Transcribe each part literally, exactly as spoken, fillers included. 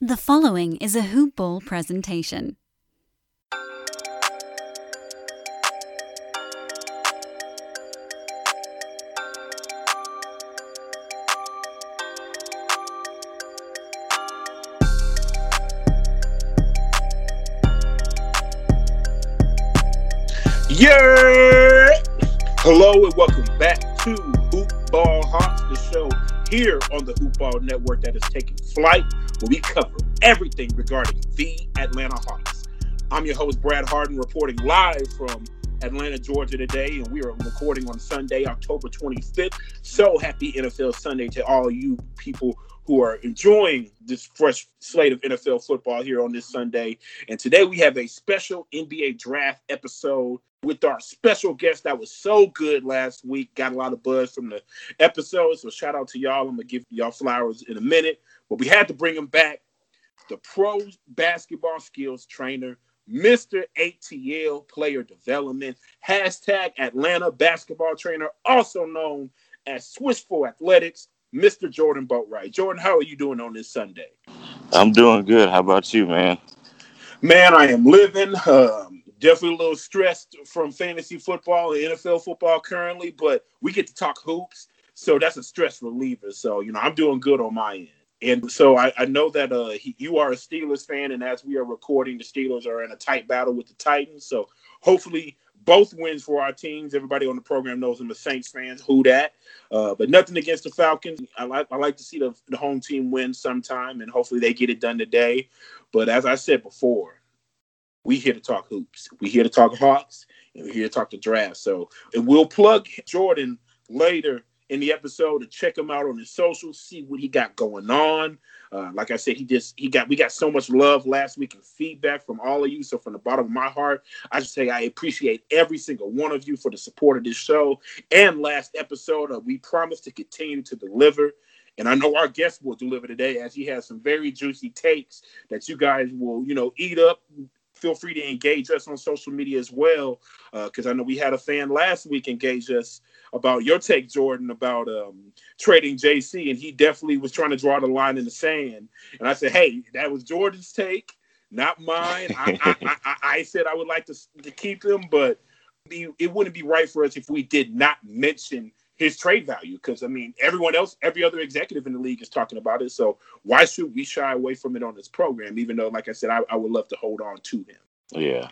The following is a Hoop Ball presentation. Yeah! Hello and welcome back to Hoop Ball Hawks, the show here on the Hoop Ball Network that is taking flight, where we cover everything regarding the Atlanta Hawks. I'm your host, Brad Harden, reporting live from Atlanta, Georgia today, and we are recording on Sunday, October twenty-fifth. So happy N F L Sunday to all you people who are enjoying this fresh slate of N F L football here on this Sunday. And today we have a special N B A draft episode with our special guest that was so good last week. Got a lot of buzz from the episode, so shout out to y'all. I'm going to give y'all flowers in a minute. But we had to bring him back, the pro basketball skills trainer, Mister A T L player development, hashtag Atlanta basketball trainer, also known as Swish for Athletics, Mister Jordan Boatwright. Jordan, how are you doing on this Sunday? I'm doing good. How about you, man? Man, I am living. Um, definitely a little stressed from fantasy football and N F L football currently, but we get to talk hoops, so that's a stress reliever. So, you know, I'm doing good on my end. And so I, I know that uh, he, you are a Steelers fan, and as we are recording, the Steelers are in a tight battle with the Titans. So hopefully both wins for our teams. Everybody on the program knows I'm a Saints fan. Who dat? Uh, but nothing against the Falcons. I like I like to see the, the home team win sometime, and hopefully they get it done today. But as I said before, we here to talk hoops. We here to talk Hawks, and we're here to talk the draft. So, and we'll plug Jordan later in the episode to check him out on his socials, see what he got going on. Uh, like I said, he just he got we got so much love last week and feedback from all of you. So from the bottom of my heart, I just say I appreciate every single one of you for the support of this show. And last episode, uh, we promise to continue to deliver. And I know our guest will deliver today, as he has some very juicy takes that you guys will, you know, eat up. Feel free to engage us on social media as well, because uh, I know we had a fan last week engage us about your take, Jordan, about um, trading J C, and he definitely was trying to draw the line in the sand. And I said, hey, that was Jordan's take, not mine. I, I, I, I said I would like to, to keep him, but be, it wouldn't be right for us if we did not mention his trade value, because, I mean, everyone else, every other executive in the league is talking about it. So why should we shy away from it on this program, even though, like I said, I, I would love to hold on to him. Yeah.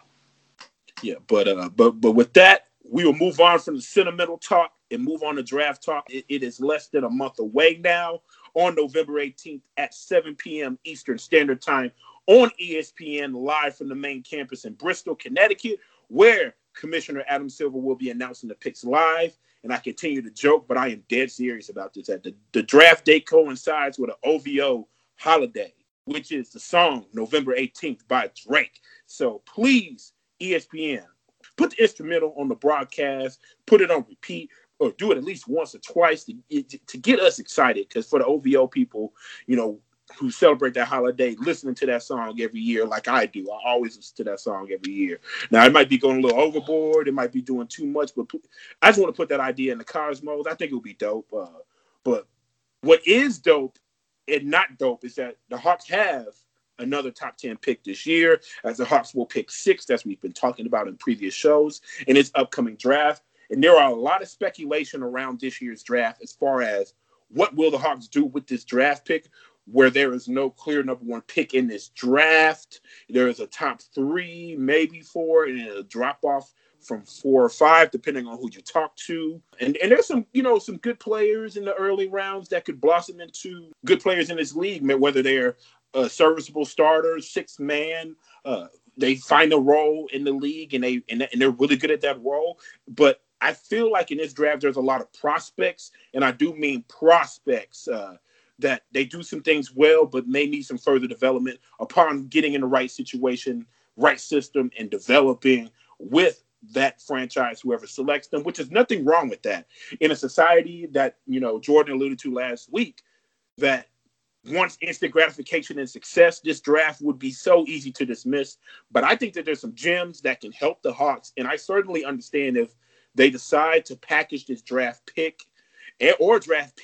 Yeah, but uh, but but with that, we will move on from the sentimental talk and move on to draft talk. It, it is less than a month away now, on November eighteenth at seven p.m. Eastern Standard Time on E S P N, live from the main campus in Bristol, Connecticut, where Commissioner Adam Silver will be announcing the picks live. And I continue to joke, but I am dead serious about this. That the, the draft date coincides with an O V O holiday, which is the song November eighteenth by Drake. So please, E S P N, put the instrumental on the broadcast, put it on repeat, or do it at least once or twice to, to get us excited. Because for the O V O people, you know, who celebrate that holiday, listening to that song every year like I do. I always listen to that song every year. Now, it might be going a little overboard. It might be doing too much, but I just want to put that idea in the cosmos. I think it would be dope. Uh, but what is dope and not dope is that the Hawks have another top ten pick this year, as the Hawks will pick sixth, as we've been talking about in previous shows, in its upcoming draft. And there are a lot of speculation around this year's draft as far as what will the Hawks do with this draft pick, where there is no clear number one pick in this draft. There is a top three, maybe four, and a drop off from four or five, depending on who you talk to. And and there's some, you know, some good players in the early rounds that could blossom into good players in this league, whether they're uh, serviceable starters, six man, uh, they find a role in the league and they and, and they're really good at that role. But I feel like in this draft, there's a lot of prospects, and I do mean prospects, uh, that they do some things well, but may need some further development upon getting in the right situation, right system, and developing with that franchise, whoever selects them, which is nothing wrong with that. In a society that, you know, Jordan alluded to last week, that wants instant gratification and success, this draft would be so easy to dismiss. But I think that there's some gems that can help the Hawks, and I certainly understand if they decide to package this draft pick and, or draft picks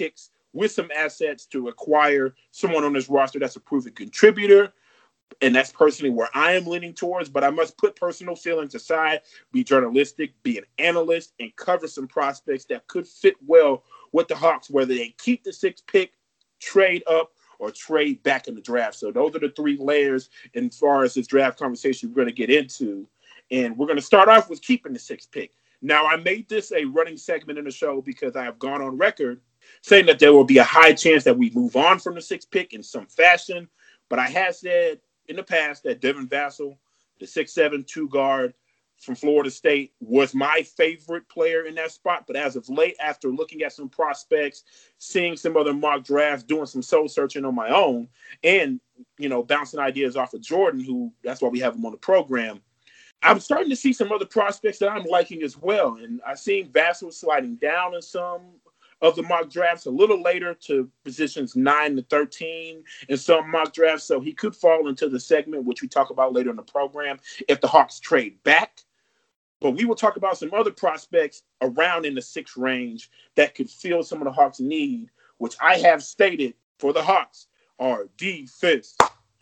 with some assets to acquire someone on this roster that's a proven contributor. And that's personally where I am leaning towards, but I must put personal feelings aside, be journalistic, be an analyst, and cover some prospects that could fit well with the Hawks, whether they keep the sixth pick, trade up, or trade back in the draft. So those are the three layers as far as this draft conversation we're going to get into. And we're going to start off with keeping the sixth pick. Now, I made this a running segment in the show because I have gone on record saying that there will be a high chance that we move on from the sixth pick in some fashion. But I have said in the past that Devin Vassell, the six seven two guard from Florida State, was my favorite player in that spot. But as of late, after looking at some prospects, seeing some other mock drafts, doing some soul searching on my own, and, you know, bouncing ideas off of Jordan, who that's why we have him on the program, I'm starting to see some other prospects that I'm liking as well. And I've seen Vassell sliding down in some of the mock drafts a little later to positions nine to thirteen in some mock drafts. So he could fall into the segment, which we talk about later in the program, if the Hawks trade back. But we will talk about some other prospects around in the sixth range that could fill some of the Hawks' need, which I have stated for the Hawks are defense.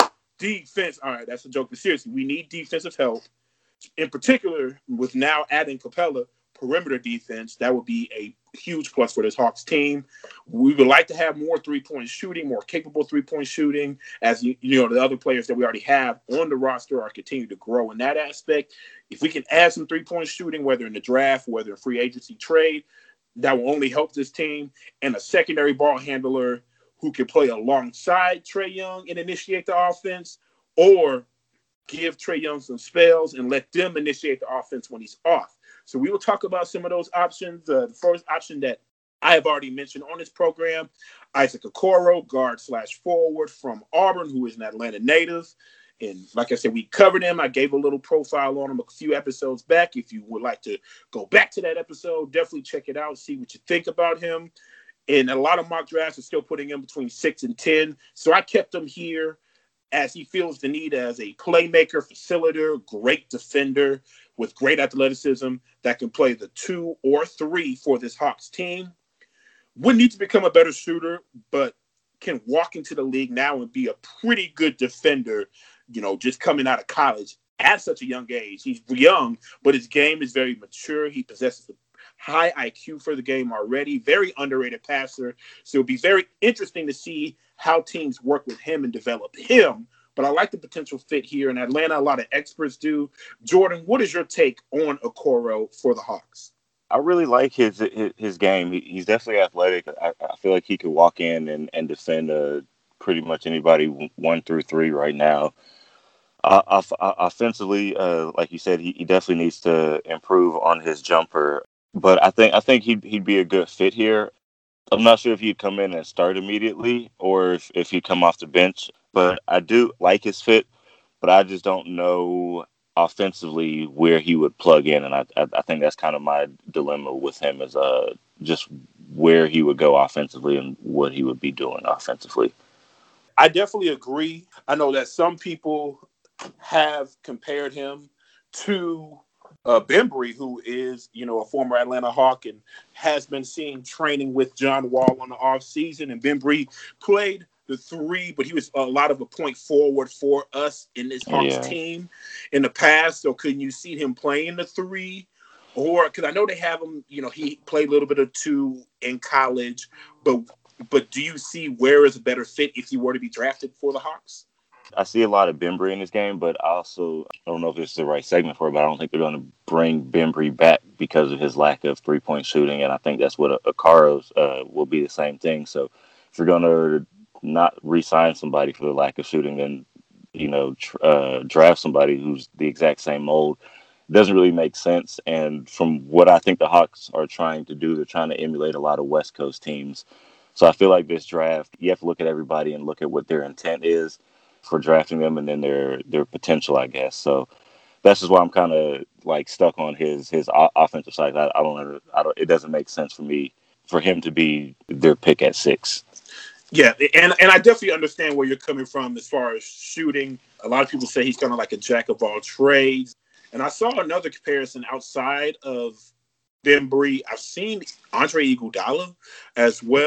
Defense. All right, that's a joke, but seriously, we need defensive help. In particular, with now adding Capella, perimeter defense, that would be a huge plus for this Hawks team. We would like to have more three-point shooting, more capable three-point shooting, as you, you know, the other players that we already have on the roster are continuing to grow in that aspect. If we can add some three-point shooting, whether in the draft, whether in free agency trade, that will only help this team. And a secondary ball handler who can play alongside Trae Young and initiate the offense, or give Trae Young some spells and let them initiate the offense when he's off. So we will talk about some of those options. Uh, the first option that I have already mentioned on this program, Isaac Okoro, guard slash forward from Auburn, who is an Atlanta native. And like I said, we covered him. I gave a little profile on him a few episodes back. If you would like to go back to that episode, definitely check it out, see what you think about him. And a lot of mock drafts are still putting him between six and ten. So I kept him here as he feels the need as a playmaker, facilitator, great defender with great athleticism that can play the two or three for this Hawks team. Wouldn't need to become a better shooter, but can walk into the league now and be a pretty good defender, you know, just coming out of college at such a young age. He's young, but his game is very mature. He possesses a high I Q for the game already, very underrated passer. So it'll be very interesting to see how teams work with him and develop him. But I like the potential fit here in Atlanta. A lot of experts do. Jordan, what is your take on Okoro for the Hawks? I really like his his, his game. He, he's definitely athletic. I, I feel like he could walk in and, and defend uh, pretty much anybody one through three right now. Uh, off, uh, offensively, uh, like you said, he, he definitely needs to improve on his jumper. But I think I think he'd he'd be a good fit here. I'm not sure if he'd come in and start immediately or if, if he'd come off the bench. But I do like his fit, but I just don't know offensively where he would plug in. And I I, I think that's kind of my dilemma with him is uh just where he would go offensively and what he would be doing offensively. I definitely agree. I know that some people have compared him to uh, Bembry, who is, you know, a former Atlanta Hawk and has been seen training with John Wall on the offseason. And Bembry played the three, but he was a lot of a point forward for us in this Hawks Yeah. team in the past. So couldn't you see him playing the three? Or because I know they have him, you know, he played a little bit of two in college, but but do you see where is a better fit if he were to be drafted for the Hawks? I see a lot of Bembry in this game, but I also I don't know if it's the right segment for it, but I don't think they're going to bring Bembry back because of his lack of three-point shooting, and I think that's what Okaro's uh, will be the same thing. So if you're going to not re-sign somebody for the lack of shooting, then, you know, tr- uh, draft somebody who's the exact same mold. It doesn't really make sense, and from what I think the Hawks are trying to do, they're trying to emulate a lot of West Coast teams. So I feel like this draft, you have to look at everybody and look at what their intent is for drafting them and then their their potential, I guess. So that's just why I'm kind of like stuck on his his o- offensive side. I, I don't I don't. It doesn't make sense for me for him to be their pick at six. Yeah, and and I definitely understand where you're coming from as far as shooting. A lot of people say he's kind of like a jack of all trades. And I saw another comparison outside of Bembry. I've seen Andre Iguodala as well.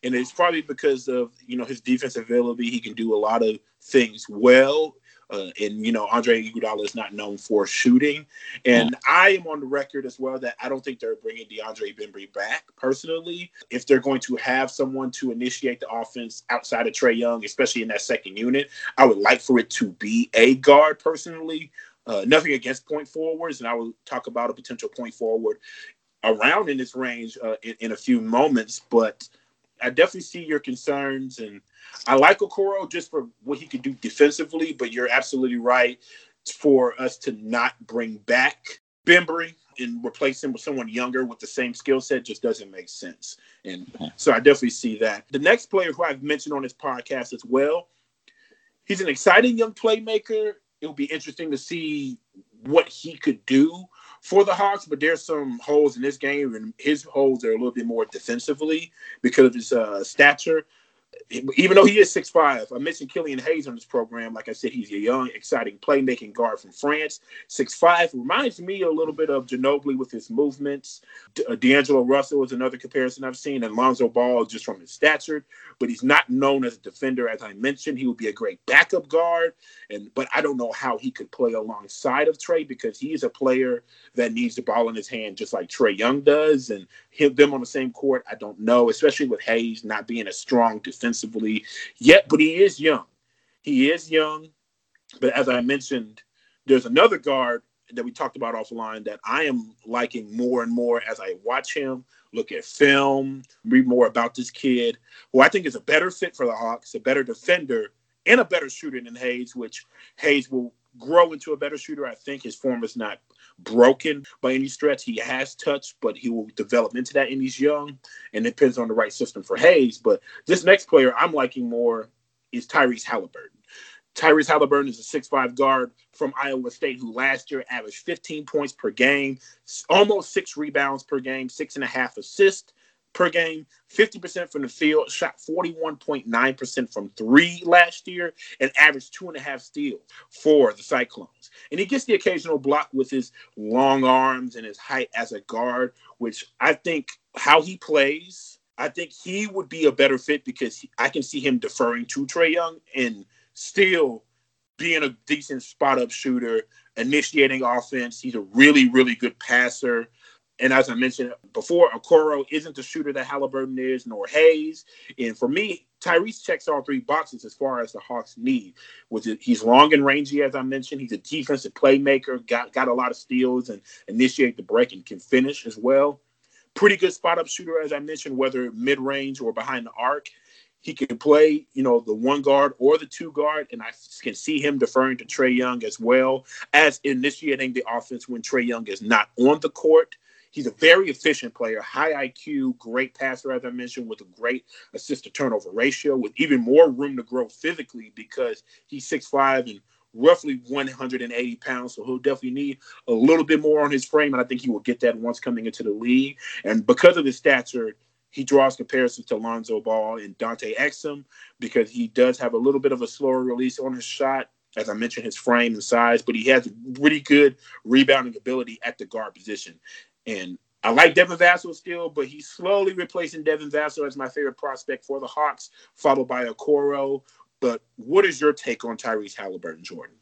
And it's probably because of, you know, his defensive ability. He can do a lot of things well. Uh, and, you know, Andre Iguodala is not known for shooting. And I am on the record as well that I don't think they're bringing DeAndre Bembry back, personally. If they're going to have someone to initiate the offense outside of Trae Young, especially in that second unit, I would like for it to be a guard, personally. Uh, nothing against point forwards, and I will talk about a potential point forward around in this range uh, in, in a few moments. But I definitely see your concerns, and I like Okoro just for what he could do defensively, but you're absolutely right. For us to not bring back Bembry and replace him with someone younger with the same skill set just doesn't make sense. And so I definitely see that. The next player who I've mentioned on this podcast as well, he's an exciting young playmaker. It'll be interesting to see what he could do for the Hawks, but there's some holes in this game, and his holes are a little bit more defensively because of his uh, stature. Even though he is six five, I mentioned Killian Hayes on this program. Like I said, he's a young, exciting playmaking guard from France. six five reminds me a little bit of Ginobili with his movements. D- uh, D'Angelo Russell is another comparison I've seen, and Lonzo Ball just from his stature. But he's not known as a defender, as I mentioned. He would be a great backup guard, and but I don't know how he could play alongside of Trae because he is a player that needs the ball in his hand just like Trae Young does. And him, them on the same court, I don't know, especially with Hayes not being as strong defensively yet, but he is young. He is young. But as I mentioned, there's another guard that we talked about offline that I am liking more and more as I watch him, look at film, read more about this kid, who I think is a better fit for the Hawks, a better defender, and a better shooter than Hayes, which Hayes will grow into a better shooter. I think his form is not broken by any stretch. He has touch, but he will develop into that, and he's young, and it depends on the right system for Hayes. But this next player I'm liking more is Tyrese Halliburton. Tyrese Halliburton is a six five guard from Iowa State who last year averaged fifteen points per game, almost six rebounds per game, six and a half assists per game, fifty percent from the field, shot forty-one point nine percent from three last year, and averaged two and a half steals for the Cyclones. And he gets the occasional block with his long arms and his height as a guard, which I think how he plays, I think he would be a better fit because he, I can see him deferring to Trae Young and still being a decent spot-up shooter, initiating offense. He's a really, really good passer. And as I mentioned before, Okoro isn't the shooter that Halliburton is, nor Hayes. And for me, Tyrese checks all three boxes as far as the Hawks need. Which is, he's long and rangy, as I mentioned. He's a defensive playmaker, got, got a lot of steals and initiate the break and can finish as well. Pretty good spot-up shooter, as I mentioned, whether mid-range or behind the arc. He can play, you know, the one guard or the two guard, and I can see him deferring to Trae Young as well as initiating the offense when Trae Young is not on the court. He's a very efficient player, high I Q, great passer, as I mentioned, with a great assist-to-turnover ratio, with even more room to grow physically because he's six five and roughly one hundred eighty pounds, so he'll definitely need a little bit more on his frame, and I think he will get that once coming into the league. And because of his stature, he draws comparisons to Lonzo Ball and Dante Exum because he does have a little bit of a slower release on his shot, as I mentioned, his frame and size, but he has really good rebounding ability at the guard position. And I like Devin Vassell still, but he's slowly replacing Devin Vassell as my favorite prospect for the Hawks, followed by Okoro. But what is your take on Tyrese Halliburton, Jordan?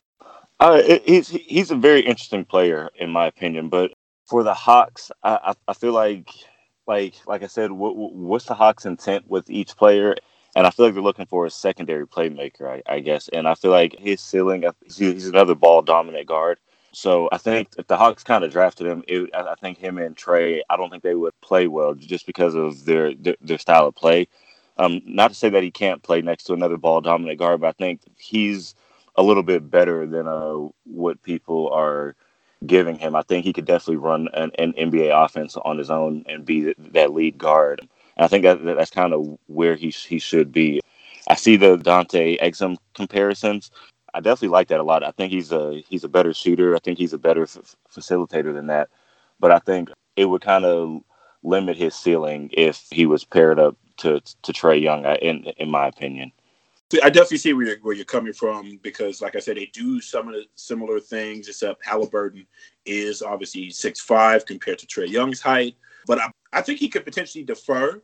Uh, he's he's a very interesting player, in my opinion. But for the Hawks, I, I, I feel like – Like like I said, what, what's the Hawks' intent with each player? And I feel like they're looking for a secondary playmaker, I, I guess. And I feel like his ceiling, he's another ball-dominant guard. So I think if the Hawks kind of drafted him, it, I think him and Trae, I don't think they would play well just because of their their, their style of play. Um, not to say that he can't play next to another ball-dominant guard, but I think he's a little bit better than uh, what people are giving him. I think he could definitely run an, an N B A offense on his own and be that lead guard. And I think that that's kind of where he he should be. I see the Dante Exum comparisons. I definitely like that a lot. I think he's a he's a better shooter. I think he's a better f- facilitator than that. But I think it would kind of limit his ceiling if he was paired up to to Trae Young, in in my opinion. I definitely see where you're, where you're coming from because, like I said, they do some of the similar things, except Halliburton is obviously six five compared to Trae Young's height. But I, I think he could potentially defer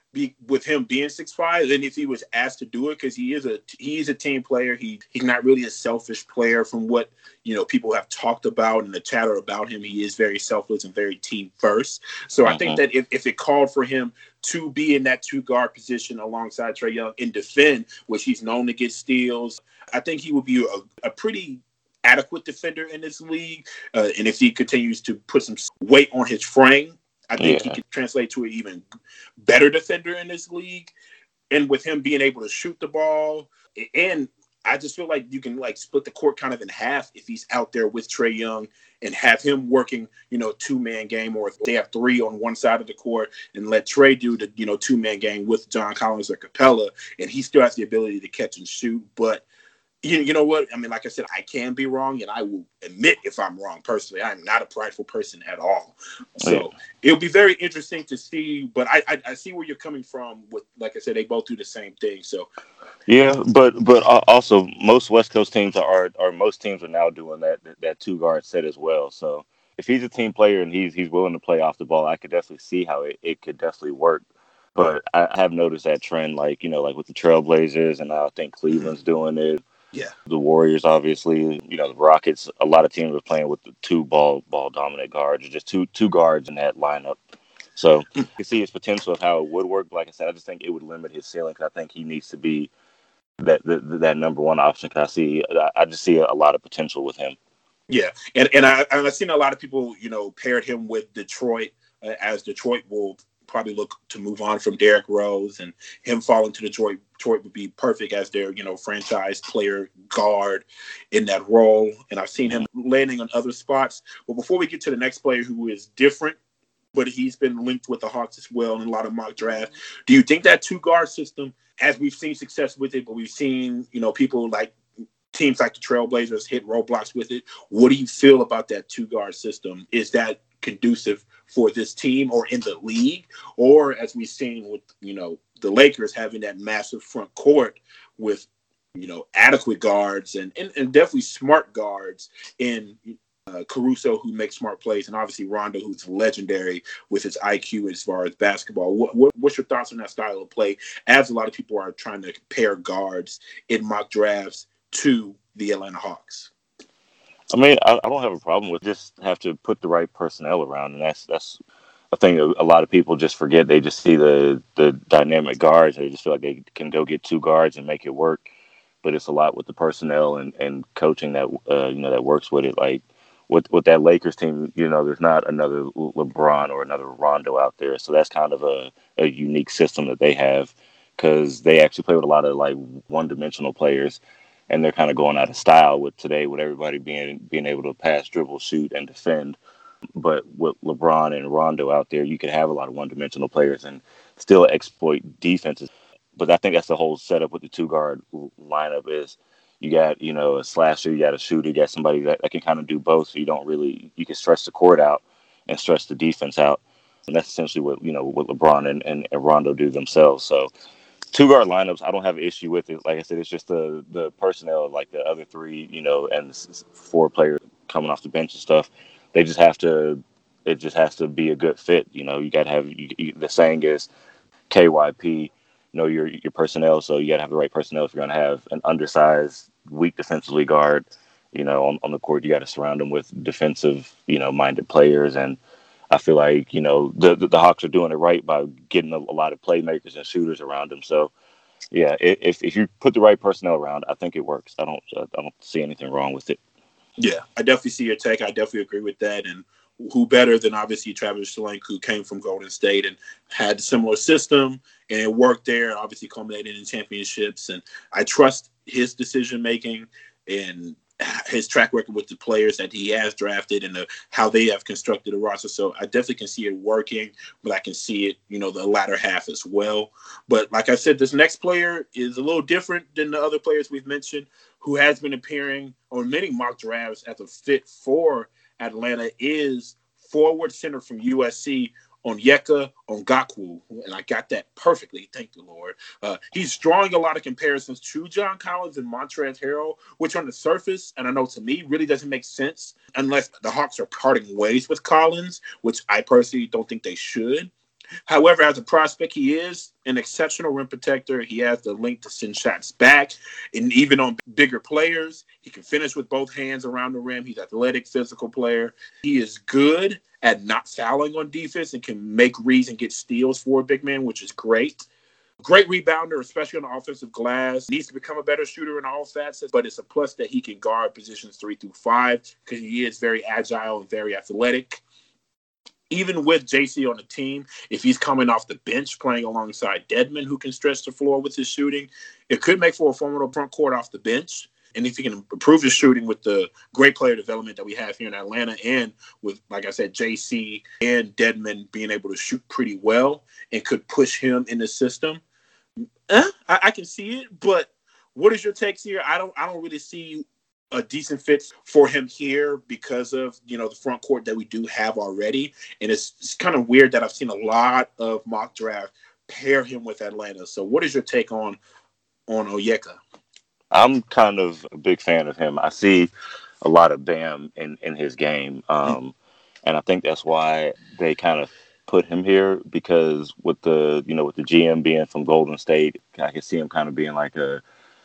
be, with him being six five, and if he was asked to do it, because he is a he's a team player. He he's not really a selfish player from what you know people have talked about and the chatter about him. He is very selfless and very team first. So mm-hmm. I think that if, if it called for him to be in that two guard position alongside Trae Young and defend, which he's known to get steals, I think he would be a, a pretty adequate defender in this league. Uh, and if he continues to put some weight on his frame, I think yeah. he can translate to an even better defender in this league. And with him being able to shoot the ball, and I just feel like you can like split the court kind of in half if he's out there with Trae Young and have him working, you know, two-man game, or if they have three on one side of the court and let Trae do the, you know, two-man game with John Collins or Capella, and he still has the ability to catch and shoot. But You, you know what? I mean, like I said, I can be wrong, and I will admit if I'm wrong personally. I'm not a prideful person at all. So yeah. It'll be very interesting to see, but I, I I see where you're coming from with, like I said, they both do the same thing. So yeah, but but also most West Coast teams are, or most teams are now doing that that two guard set as well. So if he's a team player and he's he's willing to play off the ball, I could definitely see how it, it could definitely work. But I have noticed that trend, like, you know, like with the Trailblazers, and now I think Cleveland's doing it. Yeah, the Warriors, obviously, you know, the Rockets. A lot of teams are playing with the two ball ball dominant guards, or just two two guards in that lineup. So you can see his potential of how it would work. But like I said, I just think it would limit his ceiling, because I think he needs to be that that, that number one option. Because I see, I, I just see a, a lot of potential with him. Yeah, and and I and I've seen a lot of people, you know, paired him with Detroit, uh, as Detroit will probably look to move on from Derrick Rose, and him falling to Detroit. Detroit would be perfect as their, you know, franchise player guard in that role. And I've seen him landing on other spots. But before we get to the next player who is different, but he's been linked with the Hawks as well in a lot of mock drafts, do you think that two guard system, as we've seen success with it, but we've seen, you know, people like teams like the Trailblazers hit roadblocks with it, what do you feel about that two guard system? Is that conducive for this team or in the league? Or as we've seen with, you know, the Lakers having that massive front court with, you know, adequate guards and, and, and definitely smart guards in uh, Caruso, who makes smart plays, and obviously Rondo, who's legendary with his I Q as far as basketball. What, what, what's your thoughts on that style of play, as a lot of people are trying to compare guards in mock drafts to the Atlanta Hawks? I mean, I, I don't have a problem with, just have to put the right personnel around, and that's that's a thing a lot of people just forget. They just see the the dynamic guards, and they just feel like they can go get two guards and make it work. But it's a lot with the personnel and, and coaching that uh, you know that works with it. Like with with that Lakers team, you know, there's not another LeBron or another Rondo out there, so that's kind of a, a unique system that they have, because they actually play with a lot of like one dimensional players. And they're kind of going out of style with today, with everybody being being able to pass, dribble, shoot, and defend. But with LeBron and Rondo out there, you could have a lot of one-dimensional players and still exploit defenses. But I think that's the whole setup with the two-guard lineup is you got, you know, a slasher, you got a shooter, you got somebody that, that can kind of do both. So you don't really, you can stretch the court out and stretch the defense out. And that's essentially what, you know, what LeBron and, and, and Rondo do themselves. So two guard lineups, I don't have an issue with it. Like I said, it's just the the personnel, like the other three, you know, and four players coming off the bench and stuff. They just have to. It just has to be a good fit. You know, you got to have you, you, the saying is K Y P. Know your your personnel, so you got to have the right personnel. If you're going to have an undersized, weak defensively guard, you know, on, on the court, you got to surround them with defensive, you know, minded players. And I feel like, you know, the, the, the Hawks are doing it right by getting a, a lot of playmakers and shooters around them. So, yeah, if if you put the right personnel around, I think it works. I don't I don't see anything wrong with it. Yeah, I definitely see your take. I definitely agree with that. And who better than obviously Travis Schlenk, who came from Golden State and had a similar system, and it worked there, obviously culminated in championships. And I trust his decision making and his track record with the players that he has drafted and the, how they have constructed a roster. So I definitely can see it working, but I can see it, you know, the latter half as well. But like I said, this next player is a little different than the other players we've mentioned, who has been appearing on many mock drafts as a fit for Atlanta, is forward center from U S C, Onyeka Okongwu, and I got that perfectly. Thank the Lord. Uh, he's drawing a lot of comparisons to John Collins and Montrezl Harrell, which on the surface, and I know to me, really doesn't make sense unless the Hawks are parting ways with Collins, which I personally don't think they should. However, as a prospect, he is an exceptional rim protector. He has the length to send shots back. And even on bigger players, he can finish with both hands around the rim. He's an athletic, physical player. He is good at not fouling on defense and can make reads and get steals for a big man, which is great. Great rebounder, especially on the offensive glass. Needs to become a better shooter in all facets, but it's a plus that he can guard positions three through five because he is very agile and very athletic. Even with J C on the team, if he's coming off the bench playing alongside Dedmon, who can stretch the floor with his shooting, it could make for a formidable front court off the bench. And if he can improve his shooting with the great player development that we have here in Atlanta and with, like I said, J C and Dedmon being able to shoot pretty well and could push him in the system, eh, I, I can see it. But what is your takes here? I don't I don't really see a decent fit for him here because of, you know, the front court that we do have already. And it's, it's kind of weird that I've seen a lot of mock draft pair him with Atlanta. So what is your take on on Onyeka? I'm kind of a big fan of him. I see a lot of Bam in, in his game. Um, mm-hmm. And I think that's why they kind of put him here, because with the, you know, with the G M being from Golden State, I can see him kind of being like a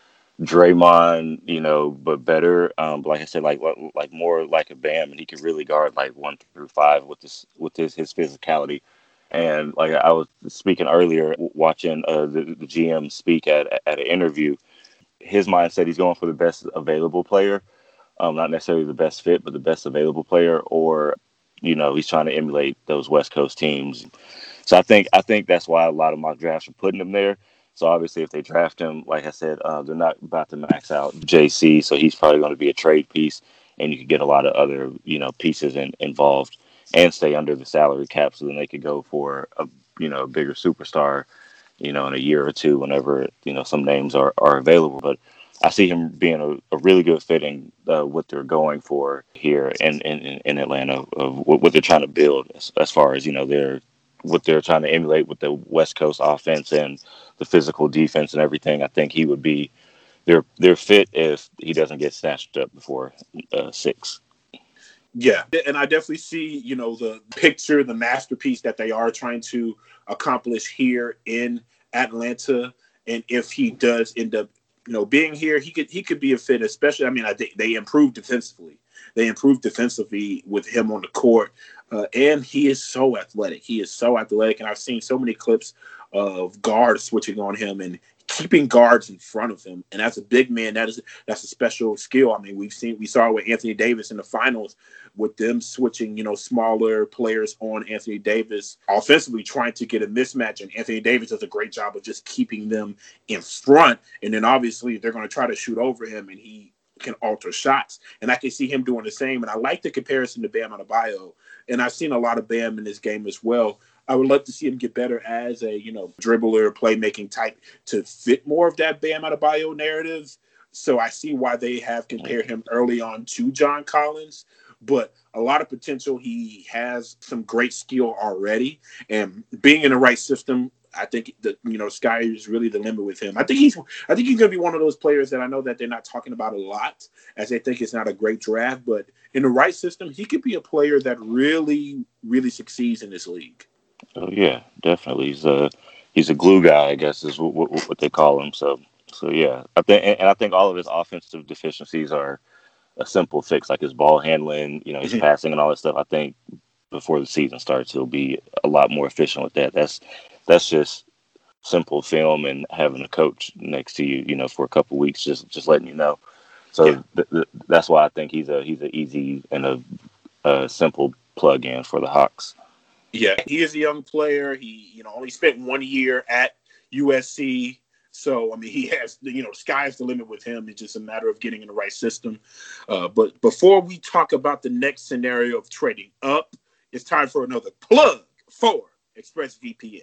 Draymond, you know, but better. Um, but like I said, like like more like a Bam, and he can really guard like one through five with this with his his physicality. And like I was speaking earlier, watching uh, the, the G M speak at at an interview, his mindset, he's going for the best available player, um, not necessarily the best fit, but the best available player. Or, you know, he's trying to emulate those West Coast teams. So I think I think that's why a lot of mock drafts are putting him there. So obviously, if they draft him, like I said, uh, they're not about to max out J C, so he's probably going to be a trade piece, and you could get a lot of other, you know, pieces in, involved and stay under the salary cap, so then they could go for a, you know, a bigger superstar, you know, in a year or two, whenever, you know, some names are, are available. But I see him being a, a really good fit in uh, what they're going for here in in, in Atlanta, of what, what they're trying to build as, as far as, you know, their what they're trying to emulate with the West Coast offense and the physical defense and everything. I think he would be their their fit if he doesn't get snatched up before uh, six. Yeah, and I definitely see, you know, the picture, the masterpiece that they are trying to accomplish here in Atlanta. And if he does end up, you know, being here, he could he could be a fit, especially, I mean, I think they improved defensively. They improved defensively with him on the court. Uh, and he is so athletic. He is so athletic. And I've seen so many clips of guards switching on him and keeping guards in front of him. And as a big man, that is that's a special skill. I mean, we've seen we saw with Anthony Davis in the finals, with them switching, you know, smaller players on Anthony Davis offensively, trying to get a mismatch. And Anthony Davis does a great job of just keeping them in front. And then obviously they're going to try to shoot over him, and he can alter shots. And I can see him doing the same. And I like the comparison to Bam Adebayo. And I've seen a lot of Bam in this game as well. I would love to see him get better as a, you know, dribbler, playmaking type to fit more of that Bam Adebayo narrative. So I see why they have compared him early on to John Collins. But a lot of potential. He has some great skill already. And being in the right system, I think that, you know, sky is really the limit with him. I think he's I think he's going to be one of those players that I know that they're not talking about a lot, as they think it's not a great draft. But in the right system, he could be a player that really, really succeeds in this league. Oh yeah, definitely. He's a he's a glue guy, I guess is what, what, what they call him. So so yeah, I think and I think all of his offensive deficiencies are a simple fix, like his ball handling, you know, his mm-hmm. passing and all that stuff. I think before the season starts, he'll be a lot more efficient with that. That's that's just simple film and having a coach next to you, you know, for a couple of weeks, just just letting you know. So yeah. th- th- that's why I think he's a he's an easy and a, a simple plug-in for the Hawks. Yeah, he is a young player. He, you know, only spent one year at U S C. So, I mean, he has, you know, the sky's the limit with him. It's just a matter of getting in the right system. Uh, but before we talk about the next scenario of trading up, it's time for another plug for ExpressVPN.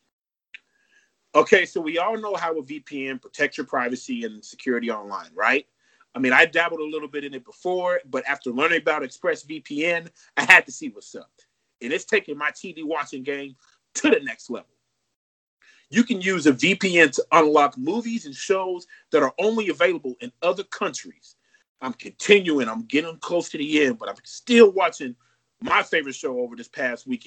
Okay, so we all know how a V P N protects your privacy and security online, right? I mean, I dabbled a little bit in it before, but after learning about ExpressVPN, I had to see what's up. And it's taking my T V watching game to the next level. You can use a V P N to unlock movies and shows that are only available in other countries. I'm continuing. I'm getting close to the end, but I'm still watching my favorite show over this past weekend,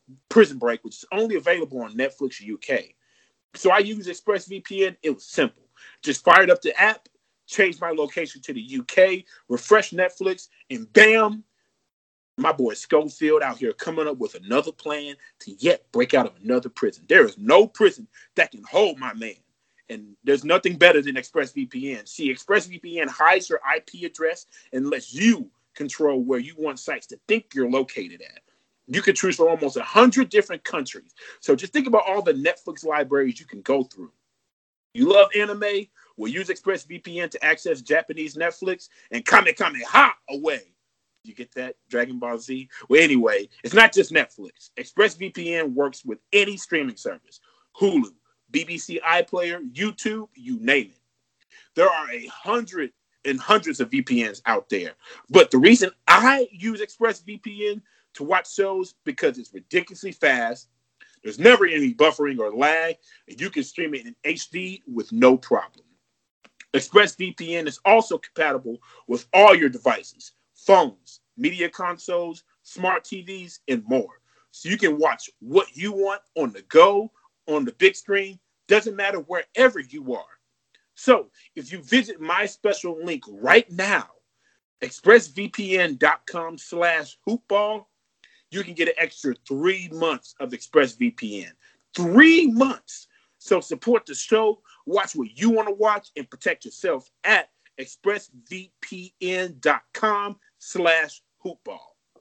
Prison Break, which is only available on Netflix U K. So I used ExpressVPN. It was simple. Just fired up the app, changed my location to the U K, refreshed Netflix, and bam, my boy Schofield out here coming up with another plan to yet break out of another prison. There is no prison that can hold my man. And there's nothing better than ExpressVPN. See, ExpressVPN hides your I P address and lets you control where you want sites to think you're located at. You can choose from almost one hundred different countries. So just think about all the Netflix libraries you can go through. You love anime? Well, use ExpressVPN to access Japanese Netflix and Kamehameha away. You get that, Dragon Ball Z? Well, anyway, it's not just Netflix. ExpressVPN works with any streaming service. Hulu, B B C iPlayer, YouTube, you name it. There are a hundred and hundreds of V P Ns out there. But the reason I use ExpressVPN to watch shows because it's ridiculously fast. There's never any buffering or lag, and you can stream it in H D with no problem. ExpressVPN is also compatible with all your devices, phones, media consoles, smart T Vs, and more. So you can watch what you want on the go, on the big screen, doesn't matter wherever you are. So if you visit my special link right now, expressvpn.com slash hoopball, you can get an extra three months of ExpressVPN. Three months. So support the show, watch what you want to watch, and protect yourself at expressvpn.com slash hoopball.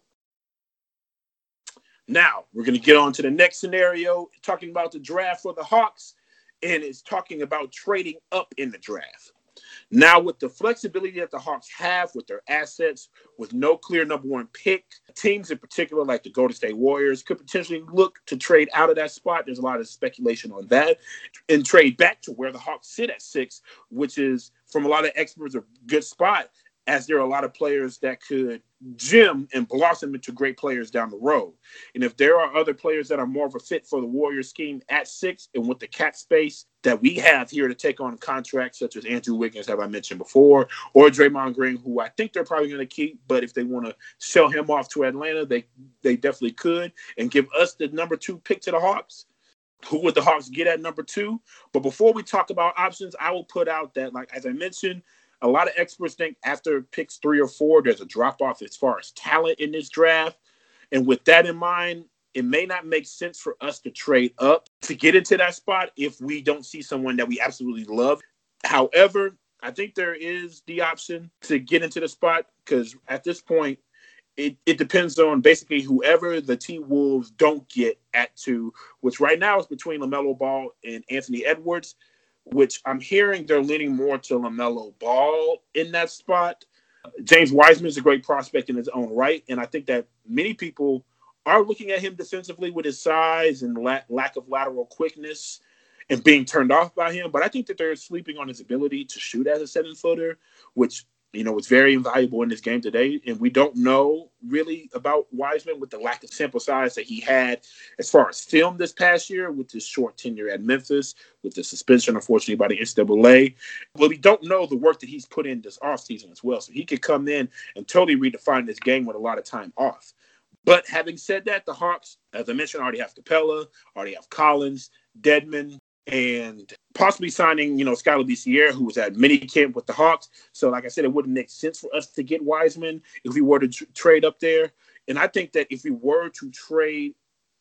Now, we're going to get on to the next scenario, talking about the draft for the Hawks, and it's talking about trading up in the draft. Now, with the flexibility that the Hawks have with their assets, with no clear number one pick, teams in particular like the Golden State Warriors could potentially look to trade out of that spot. There's a lot of speculation on that, and trade back to where the Hawks sit at six, which is, from a lot of experts, a good spot, as there are a lot of players that could gem and blossom into great players down the road. And if there are other players that are more of a fit for the Warriors scheme at six, and with the cap space that we have here to take on contracts such as Andrew Wiggins, as I mentioned before, or Draymond Green, who I think they're probably going to keep, but if they want to sell him off to Atlanta, they, they definitely could, and give us the number two pick to the Hawks. Who would the Hawks get at number two? But before we talk about options, I will put out that, like as I mentioned, a lot of experts think after picks three or four, there's a drop-off as far as talent in this draft. And with that in mind, it may not make sense for us to trade up to get into that spot if we don't see someone that we absolutely love. However, I think there is the option to get into the spot because at this point, it, it depends on basically whoever the T-Wolves don't get at two, which right now is between LaMelo Ball and Anthony Edwards, which I'm hearing they're leaning more to LaMelo Ball in that spot. James Wiseman is a great prospect in his own right, and I think that many people are looking at him defensively with his size and la- lack of lateral quickness and being turned off by him. But I think that they're sleeping on his ability to shoot as a seven-footer, which, you know, was very invaluable in this game today. And we don't know really about Wiseman with the lack of sample size that he had as far as film this past year with his short tenure at Memphis, with the suspension, unfortunately, by the N C double A. But we don't know the work that he's put in this offseason as well. So he could come in and totally redefine this game with a lot of time off. But having said that, the Hawks, as I mentioned, already have Capella, already have Collins, Dedmon, and possibly signing, you know, Skylar Bicier, who was at minicamp with the Hawks. So, like I said, it wouldn't make sense for us to get Wiseman if we were to tr- trade up there. And I think that if we were to trade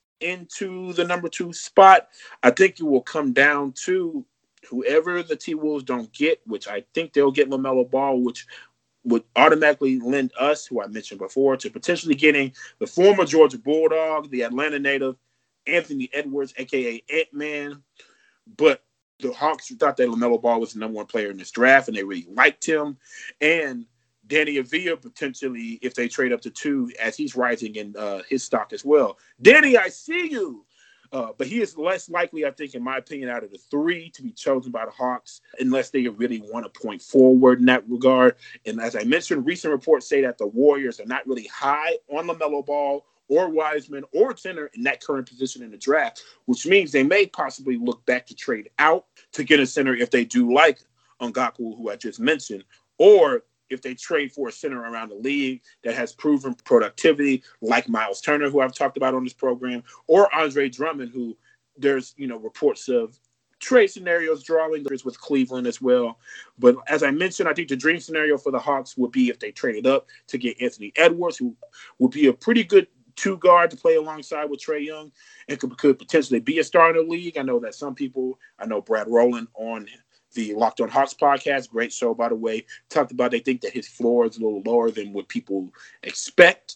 into the number two spot, I think it will come down to whoever the T-Wolves don't get, which I think they'll get LaMelo Ball, which would automatically lend us, who I mentioned before, to potentially getting the former Georgia Bulldog, the Atlanta native, Anthony Edwards, a k a. Ant-Man. But the Hawks thought that LaMelo Ball was the number one player in this draft, and they really liked him. And Danny Avila, potentially, if they trade up to two, as he's rising in uh, his stock as well. Danny, I see you. Uh, but he is less likely, I think, in my opinion, out of the three to be chosen by the Hawks, unless they really want to point forward in that regard. And as I mentioned, recent reports say that the Warriors are not really high on LaMelo Ball or Wiseman or center in that current position in the draft, which means they may possibly look back to trade out to get a center if they do like Ngakoue, who I just mentioned, or if they trade for a center around the league that has proven productivity, like Miles Turner, who I've talked about on this program, or Andre Drummond, who there's, you know, reports of trade scenarios drawing with Cleveland as well. But as I mentioned, I think the dream scenario for the Hawks would be if they traded up to get Anthony Edwards, who would be a pretty good two guard to play alongside with Trae Young and could, could potentially be a star in the league. I know that some people, I know Brad Rowland on the Locked on Hawks podcast, great show, by the way, talked about they think that his floor is a little lower than what people expect.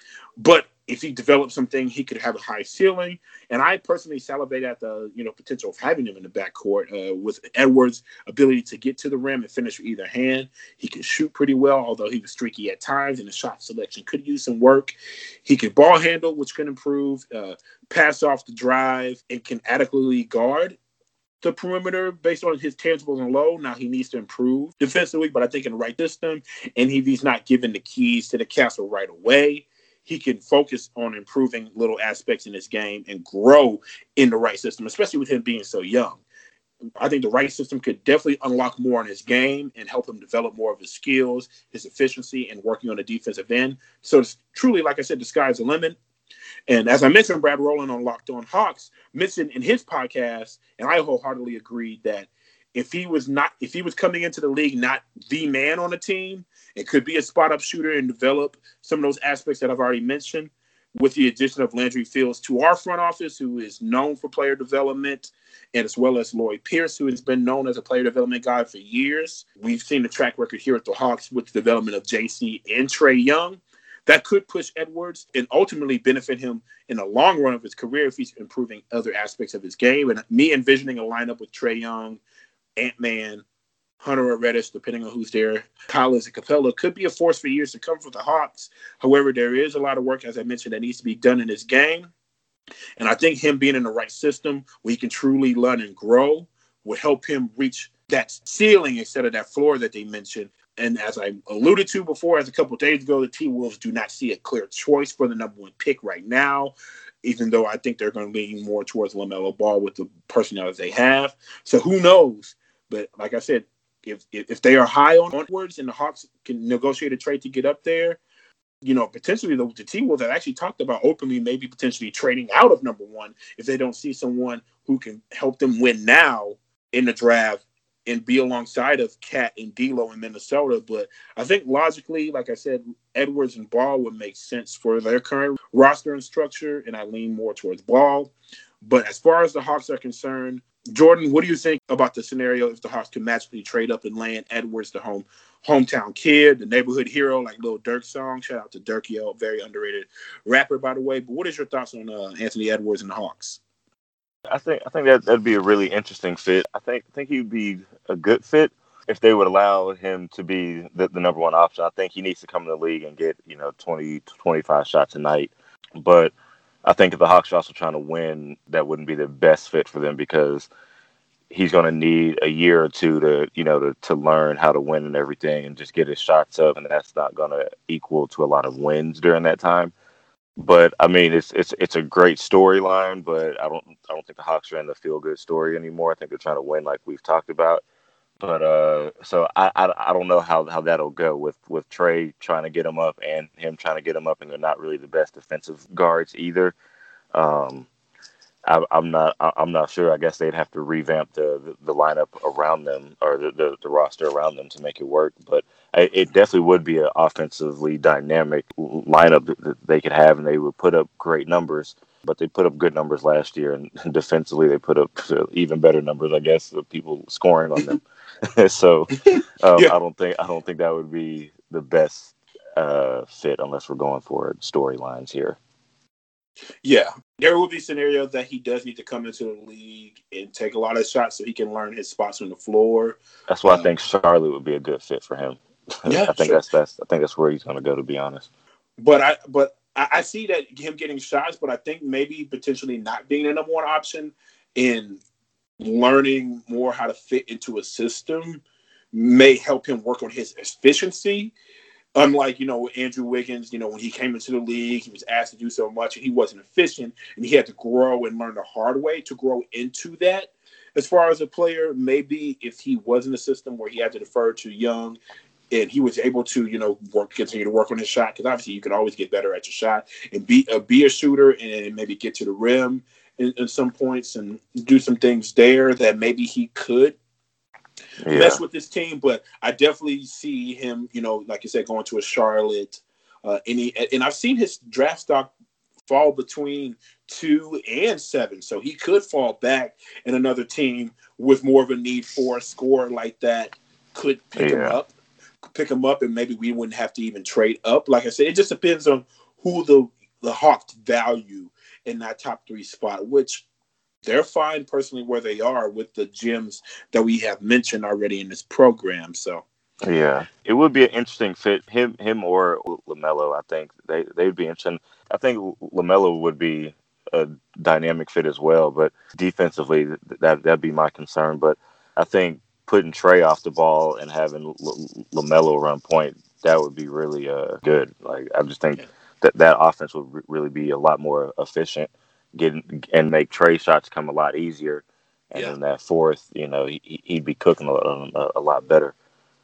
But if he develops something, he could have a high ceiling. And I personally salivate at the, you know, potential of having him in the backcourt uh, with Edwards' ability to get to the rim and finish with either hand. He can shoot pretty well, although he was streaky at times, and the shot selection could use some work. He can ball handle, which can improve, uh, pass off the drive, and can adequately guard the perimeter based on his tangibles and low. Now he needs to improve defensively, but I think in the right system, and if he's not given the keys to the castle right away, he can focus on improving little aspects in his game and grow in the right system, especially with him being so young. I think the right system could definitely unlock more in his game and help him develop more of his skills, his efficiency, and working on the defensive end. So it's truly, like I said, the sky's the limit. And as I mentioned, Brad Rowland on Locked on Hawks mentioned in his podcast, and I wholeheartedly agreed that if he was not, if he was coming into the league not the man on the team, it could be a spot-up shooter and develop some of those aspects that I've already mentioned with the addition of Landry Fields to our front office, who is known for player development, and as well as Lloyd Pierce, who has been known as a player development guy for years. We've seen the track record here at the Hawks with the development of J C and Trae Young. That could push Edwards and ultimately benefit him in the long run of his career if he's improving other aspects of his game. And me envisioning a lineup with Trae Young, Ant-Man, Hunter or Reddish, depending on who's there, Collins and Capella, could be a force for years to come for the Hawks. However, there is a lot of work, as I mentioned, that needs to be done in his game. And I think him being in the right system where he can truly learn and grow will help him reach that ceiling instead of that floor that they mentioned. And as I alluded to before, as a couple of days ago, the T-Wolves do not see a clear choice for the number one pick right now, even though I think they're going to lean more towards LaMelo Ball with the personnel that they have. So who knows? But like I said, if if they are high on Edwards and the Hawks can negotiate a trade to get up there, you know, potentially the, the T-Wolves have actually talked about openly maybe potentially trading out of number one if they don't see someone who can help them win now in the draft and be alongside of Cat and D'Lo in Minnesota. But I think logically, like I said, Edwards and Ball would make sense for their current roster and structure, and I lean more towards Ball. But as far as the Hawks are concerned, Jordan, what do you think about the scenario if the Hawks could magically trade up and land Edwards, the home hometown kid, the neighborhood hero, like Lil Durk's song? Shout out to Durkio, very underrated rapper, by the way. But what is your thoughts on uh, Anthony Edwards and the Hawks? I think I think that that'd be a really interesting fit. I think I think he'd be a good fit if they would allow him to be the, the number one option. I think he needs to come in the league and get, you know, twenty, twenty-five shots a night. But I think if the Hawks are also trying to win, that wouldn't be the best fit for them because he's going to need a year or two to, you know, to, to learn how to win and everything and just get his shots up. And that's not going to equal to a lot of wins during that time. But I mean, it's it's it's a great storyline, but I don't I don't think the Hawks are in the feel good story anymore. I think they're trying to win, like we've talked about. But uh, so I, I I don't know how, how that'll go with with Trae trying to get him up and him trying to get him up, and they're not really the best defensive guards either. Um, I, I'm not I'm not sure. I guess they'd have to revamp the the, the lineup around them or the, the the roster around them to make it work. But it definitely would be an offensively dynamic lineup that they could have, and they would put up great numbers. But they put up good numbers last year, and defensively they put up even better numbers, I guess, of people scoring on them. so um, yeah. I don't think I don't think that would be the best uh, fit unless we're going for storylines here. Yeah, there will be scenarios that he does need to come into the league and take a lot of shots so he can learn his spots on the floor. That's why um, I think Charlotte would be a good fit for him. Yeah, I think sure. that's that's I think that's where he's going to go. To be honest, but I but I, I see that him getting shots, but I think maybe potentially not being the number one option in learning more how to fit into a system may help him work on his efficiency. Unlike, you know, Andrew Wiggins, you know, when he came into the league, he was asked to do so much and he wasn't efficient and he had to grow and learn the hard way to grow into that. As far as a player, maybe if he was in a system where he had to defer to Young and he was able to, you know, work, continue to work on his shot, because obviously you can always get better at your shot and be uh, be a shooter and maybe get to the rim in, in some points and do some things there that maybe he could Yeah. mess with this team. But I definitely see him, you know, like you said, going to a Charlotte. Uh, and, he, and I've seen his draft stock fall between two and seven. So he could fall back, and another team with more of a need for a scorer like that could pick Yeah. him up, pick him up, and maybe we wouldn't have to even trade up. Like I said, it just depends on who the, the Hawks value in that top three spot, which they're fine personally where they are with the gems that we have mentioned already in this program. So Yeah, it would be an interesting fit. Him, him or LaMelo. I think they they'd be interesting. I think LaMelo would be a dynamic fit as well. But defensively, that that'd be my concern. But I think putting Trey off the ball and having L- LaMelo run point, that would be really uh good. Like I just think that that offense would re- really be a lot more efficient, getting and make Trey shots come a lot easier. And yeah. then that fourth, you know, he, he'd be cooking a, a, a lot better.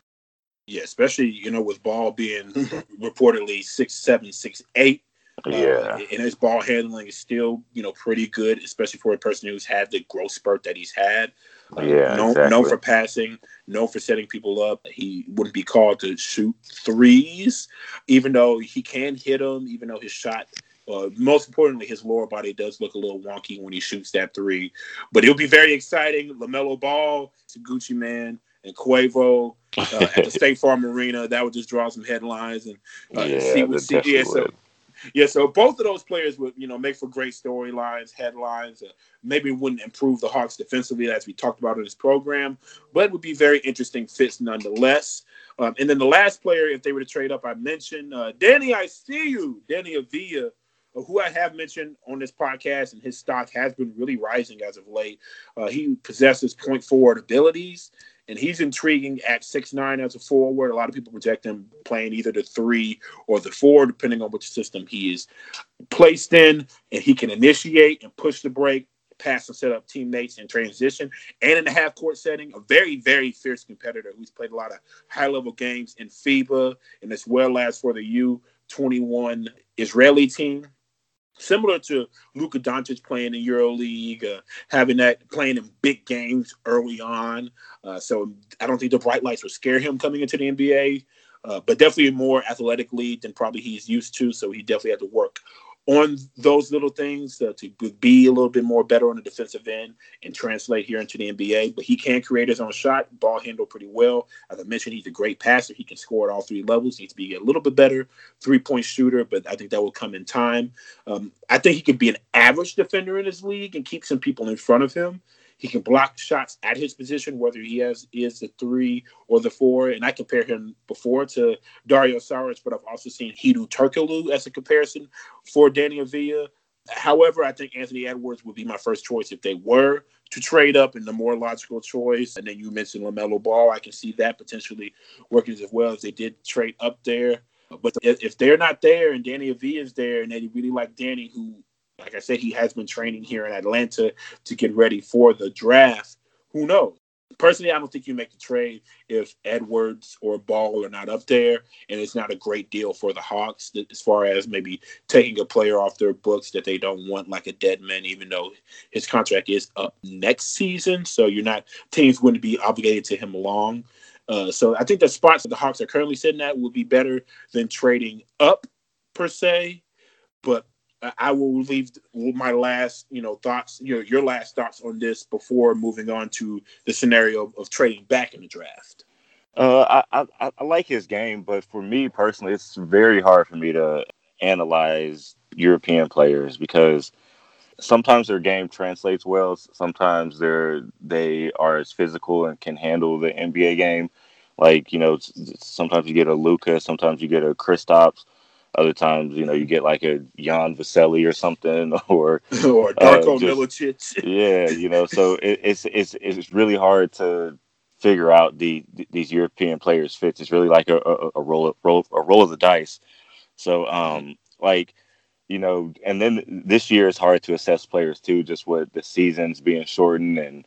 Yeah, especially, you know, with Ball being reportedly six seven, six eight. Yeah. Uh, and his ball handling is still, you know, pretty good, especially for a person who's had the growth spurt that he's had. Uh, Yeah, known, exactly. known for passing, known for setting people up. He wouldn't be called to shoot threes, even though he can hit them, even though his shot, uh, most importantly, his lower body does look a little wonky when he shoots that three. But it'll be very exciting. LaMelo Ball, Gucci Man, and Quavo uh, at the State Farm Arena. That would just draw some headlines and uh, Yeah, see that what see. definitely Yeah, so would. yeah, so both of those players would, you know, make for great storylines, headlines. Uh, maybe wouldn't improve the Hawks defensively, as we talked about in this program, but would be very interesting fits nonetheless. Um, and then the last player, if they were to trade up, I mentioned uh, Danny. I see you, Danny Avila, uh, who I have mentioned on this podcast, and his stock has been really rising as of late. Uh, he possesses point forward abilities. And he's intriguing at six nine as a forward. A lot of people project him playing either the three or the four, depending on which system he is placed in. And he can initiate and push the break, pass and set up teammates in transition, and in the half-court setting. A very, very fierce competitor who's played a lot of high-level games in FIBA and as well as for the U twenty-one Israeli team. Similar to Luka Doncic playing in EuroLeague, uh, having that playing in big games early on. Uh, so I don't think the bright lights would scare him coming into the N B A, uh, but definitely more athletically than probably he's used to. So he definitely had to work on those little things uh, to be a little bit more better on the defensive end and translate here into the N B A. But he can create his own shot, ball handle pretty well. As I mentioned, he's a great passer. He can score at all three levels. He needs to be a little bit better three-point shooter, but I think that will come in time. Um, I think he could be an average defender in this league and keep some people in front of him. He can block shots at his position, whether he has is the three or the four. And I compare him before to Dario Saric, but I've also seen Hedo Turkoglu as a comparison for Danny Avila. However, I think Anthony Edwards would be my first choice if they were to trade up, and the more logical choice. And then you mentioned LaMelo Ball. I can see that potentially working as well as they did trade up there. But if they're not there and Danny Avila is there and they really like Danny, who, like I said, he has been training here in Atlanta to get ready for the draft, who knows? Personally, I don't think you make the trade if Edwards or Ball are not up there, and it's not a great deal for the Hawks as far as maybe taking a player off their books that they don't want, like a Deadman, even though his contract is up next season. So you're not teams wouldn't be obligated to him long. Uh, so I think the spots that the Hawks are currently sitting at would be better than trading up per se, but I will leave my last, you know, thoughts, your your last thoughts on this before moving on to the scenario of, of trading back in the draft. Uh, I, I I like his game, but for me personally, it's very hard for me to analyze European players because sometimes their game translates well. Sometimes they're they are as physical and can handle the N B A game. Like, you know, sometimes you get a Luka, sometimes you get a Kristaps. Other times, you know, you get like a Jan Vesely or something, or or uh, Darko just Milicic. yeah, you know. So it, it's it's it's really hard to figure out the, the these European players' fits. It's really like a, a, a roll roll a roll of the dice. So um, like you know, and then this year it's hard to assess players too, just with the seasons being shortened and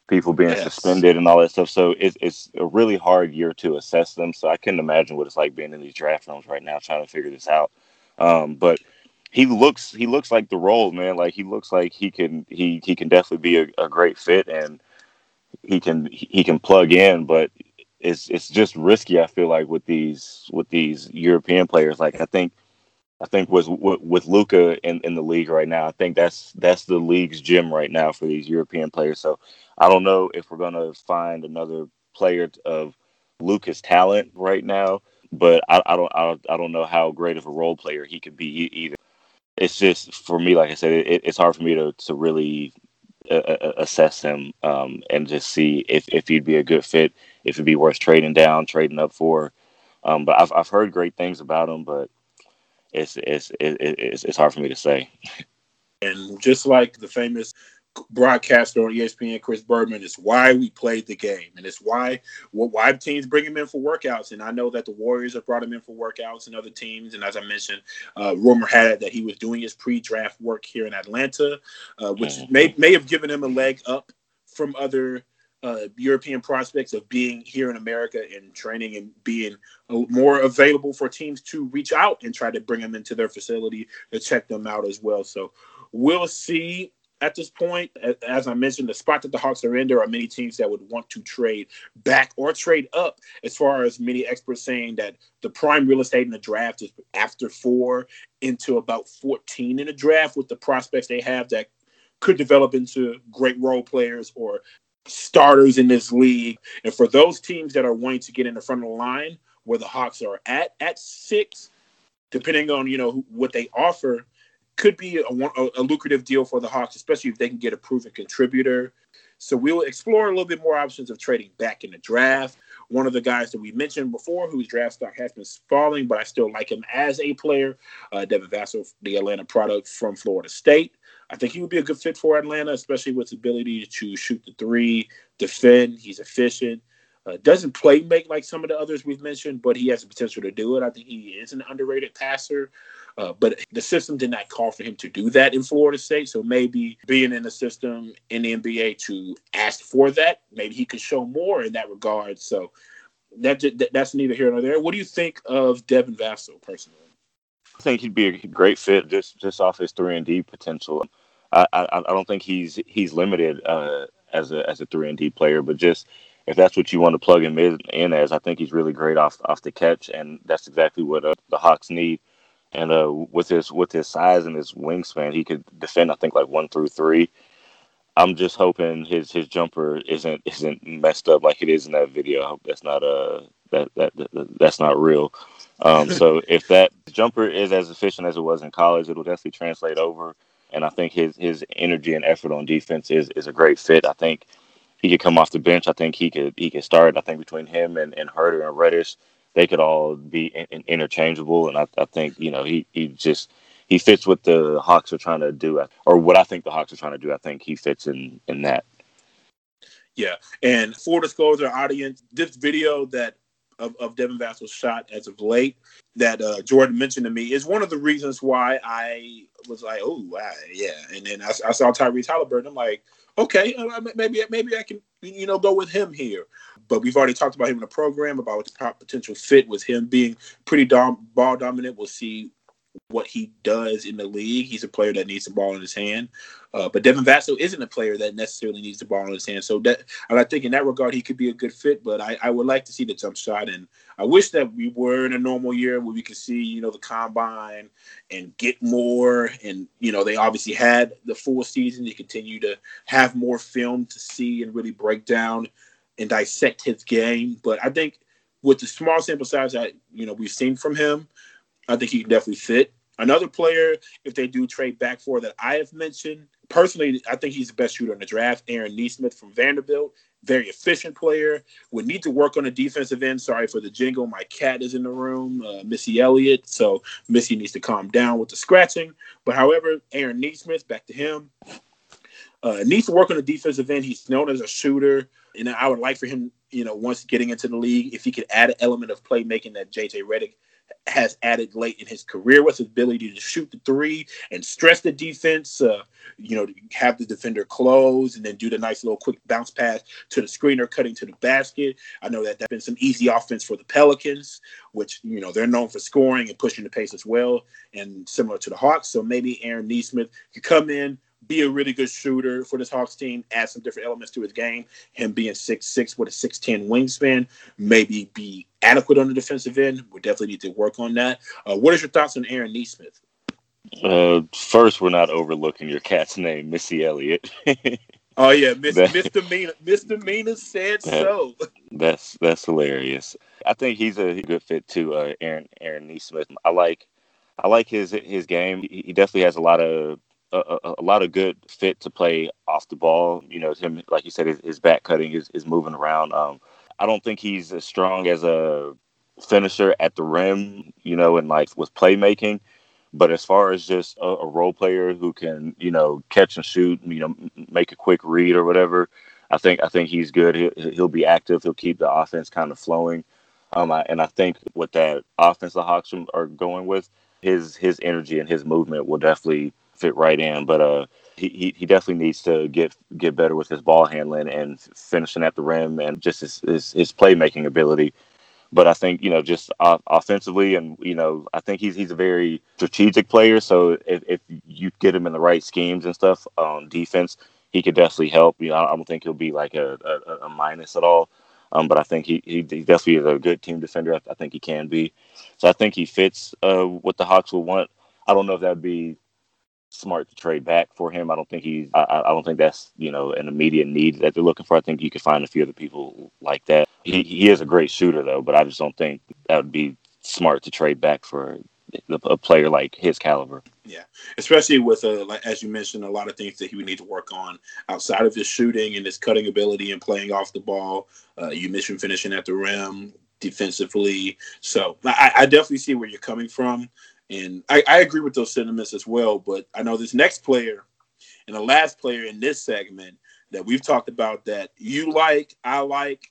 people being Yes. suspended and all that stuff. So it's it's a really hard year to assess them. So I couldn't imagine what it's like being in these draft rooms right now trying to figure this out. Um, but he looks he looks like the role, man. Like he looks like he can he he can definitely be a, a great fit, and he can he can plug in. But it's it's just risky. I feel like with these with these European players. Like I think I think with with, with Luka in, in the league right now, I think that's that's the league's gym right now for these European players. So I don't know if we're gonna find another player of Luka's talent right now, but I, I don't I, I don't know how great of a role player he could be e- either. It's just for me, like I said, it, it's hard for me to to really uh, uh, assess him um, and just see if, if he'd be a good fit, if it'd be worth trading down, trading up for. Um, but I've I've heard great things about him, but it's it's it, it's it's hard for me to say. And just like the famous broadcaster on E S P N, Chris Berman, it's why we played the game, and it's why why teams bring him in for workouts. And I know that the Warriors have brought him in for workouts and other teams. And as I mentioned, uh, rumor had it that he was doing his pre-draft work here in Atlanta, uh, which Mm-hmm. may may have given him a leg up from other uh, European prospects of being here in America and training and being more available for teams to reach out and try to bring them into their facility to check them out as well. So we'll see. At this point, as I mentioned, the spot that the Hawks are in, there are many teams that would want to trade back or trade up, as far as many experts saying that the prime real estate in the draft is after four into about fourteen in the draft, with the prospects they have that could develop into great role players or starters in this league. And for those teams that are wanting to get in the front of the line where the Hawks are at at six, depending on, you know, what they offer, could be a, a, a lucrative deal for the Hawks, especially if they can get a proven contributor. So we'll explore a little bit more options of trading back in the draft. One of the guys that we mentioned before, whose draft stock has been falling, but I still like him as a player, uh, Devin Vassell, the Atlanta product from Florida State. I think he would be a good fit for Atlanta, especially with his ability to shoot the three, defend. He's efficient. Uh, doesn't play make like some of the others we've mentioned, but he has the potential to do it. I think he is an underrated passer. Uh, but the system did not call for him to do that in Florida State. So maybe being in the system in the N B A to ask for that, maybe he could show more in that regard. So that that's neither here nor there. What do you think of Devin Vassell personally? I think he'd be a great fit just just off his three and D potential. I, I I don't think he's he's limited uh, as a as a three and D player, but just if that's what you want to plug him in, in as, I think he's really great off off the catch, and that's exactly what uh, the Hawks need. And uh, with his with his size and his wingspan, he could defend, I think, like one through three. I'm just hoping his his jumper isn't isn't messed up like it is in that video. I hope that's not uh that that, that that's not real. Um, so if that jumper is as efficient as it was in college, it'll definitely translate over. And I think his his energy and effort on defense is is a great fit. I think he could come off the bench. I think he could he could start. I think between him and, and Herter and Reddish, they could all be in, in, interchangeable. And I, I think, you know, he, he just he fits what the Hawks are trying to do, or what I think the Hawks are trying to do. I think he fits in in that. Yeah, and full disclosure, audience, this video that of, of Devin Vassell's shot as of late that uh, Jordan mentioned to me is one of the reasons why I was like, oh, wow, yeah. And then I, I saw Tyrese Halliburton. I'm like, okay, maybe maybe I can, you know, go with him here. But we've already talked about him in the program, about what the potential fit with him being pretty dom- ball dominant. We'll see what he does in the league. He's a player that needs the ball in his hand. Uh, but Devin Vassell isn't a player that necessarily needs the ball in his hand. So that, and I think in that regard, he could be a good fit, but I, I would like to see the jump shot. And I wish that we were in a normal year where we could see, you know, the combine and get more. And, you know, they obviously had the full season to continue to have more film to see and really break down and dissect his game. But I think with the small sample size that, you know, we've seen from him, I think he can definitely fit. Another player, if they do trade back for, that I have mentioned, personally, I think he's the best shooter in the draft, Aaron Nesmith from Vanderbilt. Very efficient player. Would need to work on the defensive end. Sorry for the jingle. My cat is in the room, uh, Missy Elliott. So Missy needs to calm down with the scratching. But however, Aaron Nesmith, back to him, uh, needs to work on the defensive end. He's known as a shooter. And I would like for him, you know, once getting into the league, if he could add an element of playmaking that J J Redick has added late in his career with his ability to shoot the three and stress the defense, uh, you know, have the defender close and then do the nice little quick bounce pass to the screener cutting to the basket. I know that that's been some easy offense for the Pelicans, which, you know, they're known for scoring and pushing the pace as well, and similar to the Hawks. So maybe Aaron Nesmith could come in, be a really good shooter for this Hawks team, add some different elements to his game. Him being six six with a six ten wingspan, maybe be adequate on the defensive end. We definitely need to work on that. Uh, what is your thoughts on Aaron Nesmith? Uh, first, we're not overlooking your cat's name, Missy Elliott. Oh, yeah, Miss, that, Misdemeanor, Misdemeanor said that, so. That's that's hilarious. I think he's a good fit too, uh, Aaron Aaron Nesmith. I like I like his his game. He, he definitely has a lot of A, a, a lot of good fit to play off the ball. You know, him, like you said, his, his back cutting is, is moving around. Um, I don't think he's as strong as a finisher at the rim, you know, and like with playmaking. But as far as just a, a role player who can, you know, catch and shoot, you know, make a quick read or whatever, I think I think he's good. He'll, he'll be active. He'll keep the offense kind of flowing. Um, I, and I think with that offense the Hawks are going with, his his energy and his movement will definitely fit right in. But uh, he he definitely needs to get get better with his ball handling and finishing at the rim and just his his, his playmaking ability. But I think, you know, just off- offensively, and, you know, I think he's he's a very strategic player. So if, if you get him in the right schemes and stuff on defense, he could definitely help. You know, I don't think he'll be like a, a, a minus at all. Um, but I think he, he, he definitely is a good team defender. I, I think he can be. So I think he fits uh, what the Hawks will want. I don't know if that would be smart to trade back for him. I don't think he's. I, I don't think that's, you know, an immediate need that they're looking for. I think you could find a few other people like that. He he is a great shooter though, but I just don't think that would be smart to trade back for a, a player like his caliber. Yeah, especially with uh, like as you mentioned, a lot of things that he would need to work on outside of his shooting and his cutting ability and playing off the ball. Uh, you mentioned finishing at the rim defensively. So I, I definitely see where you're coming from. And I, I agree with those sentiments as well. But I know this next player and the last player in this segment that we've talked about that you like, I like,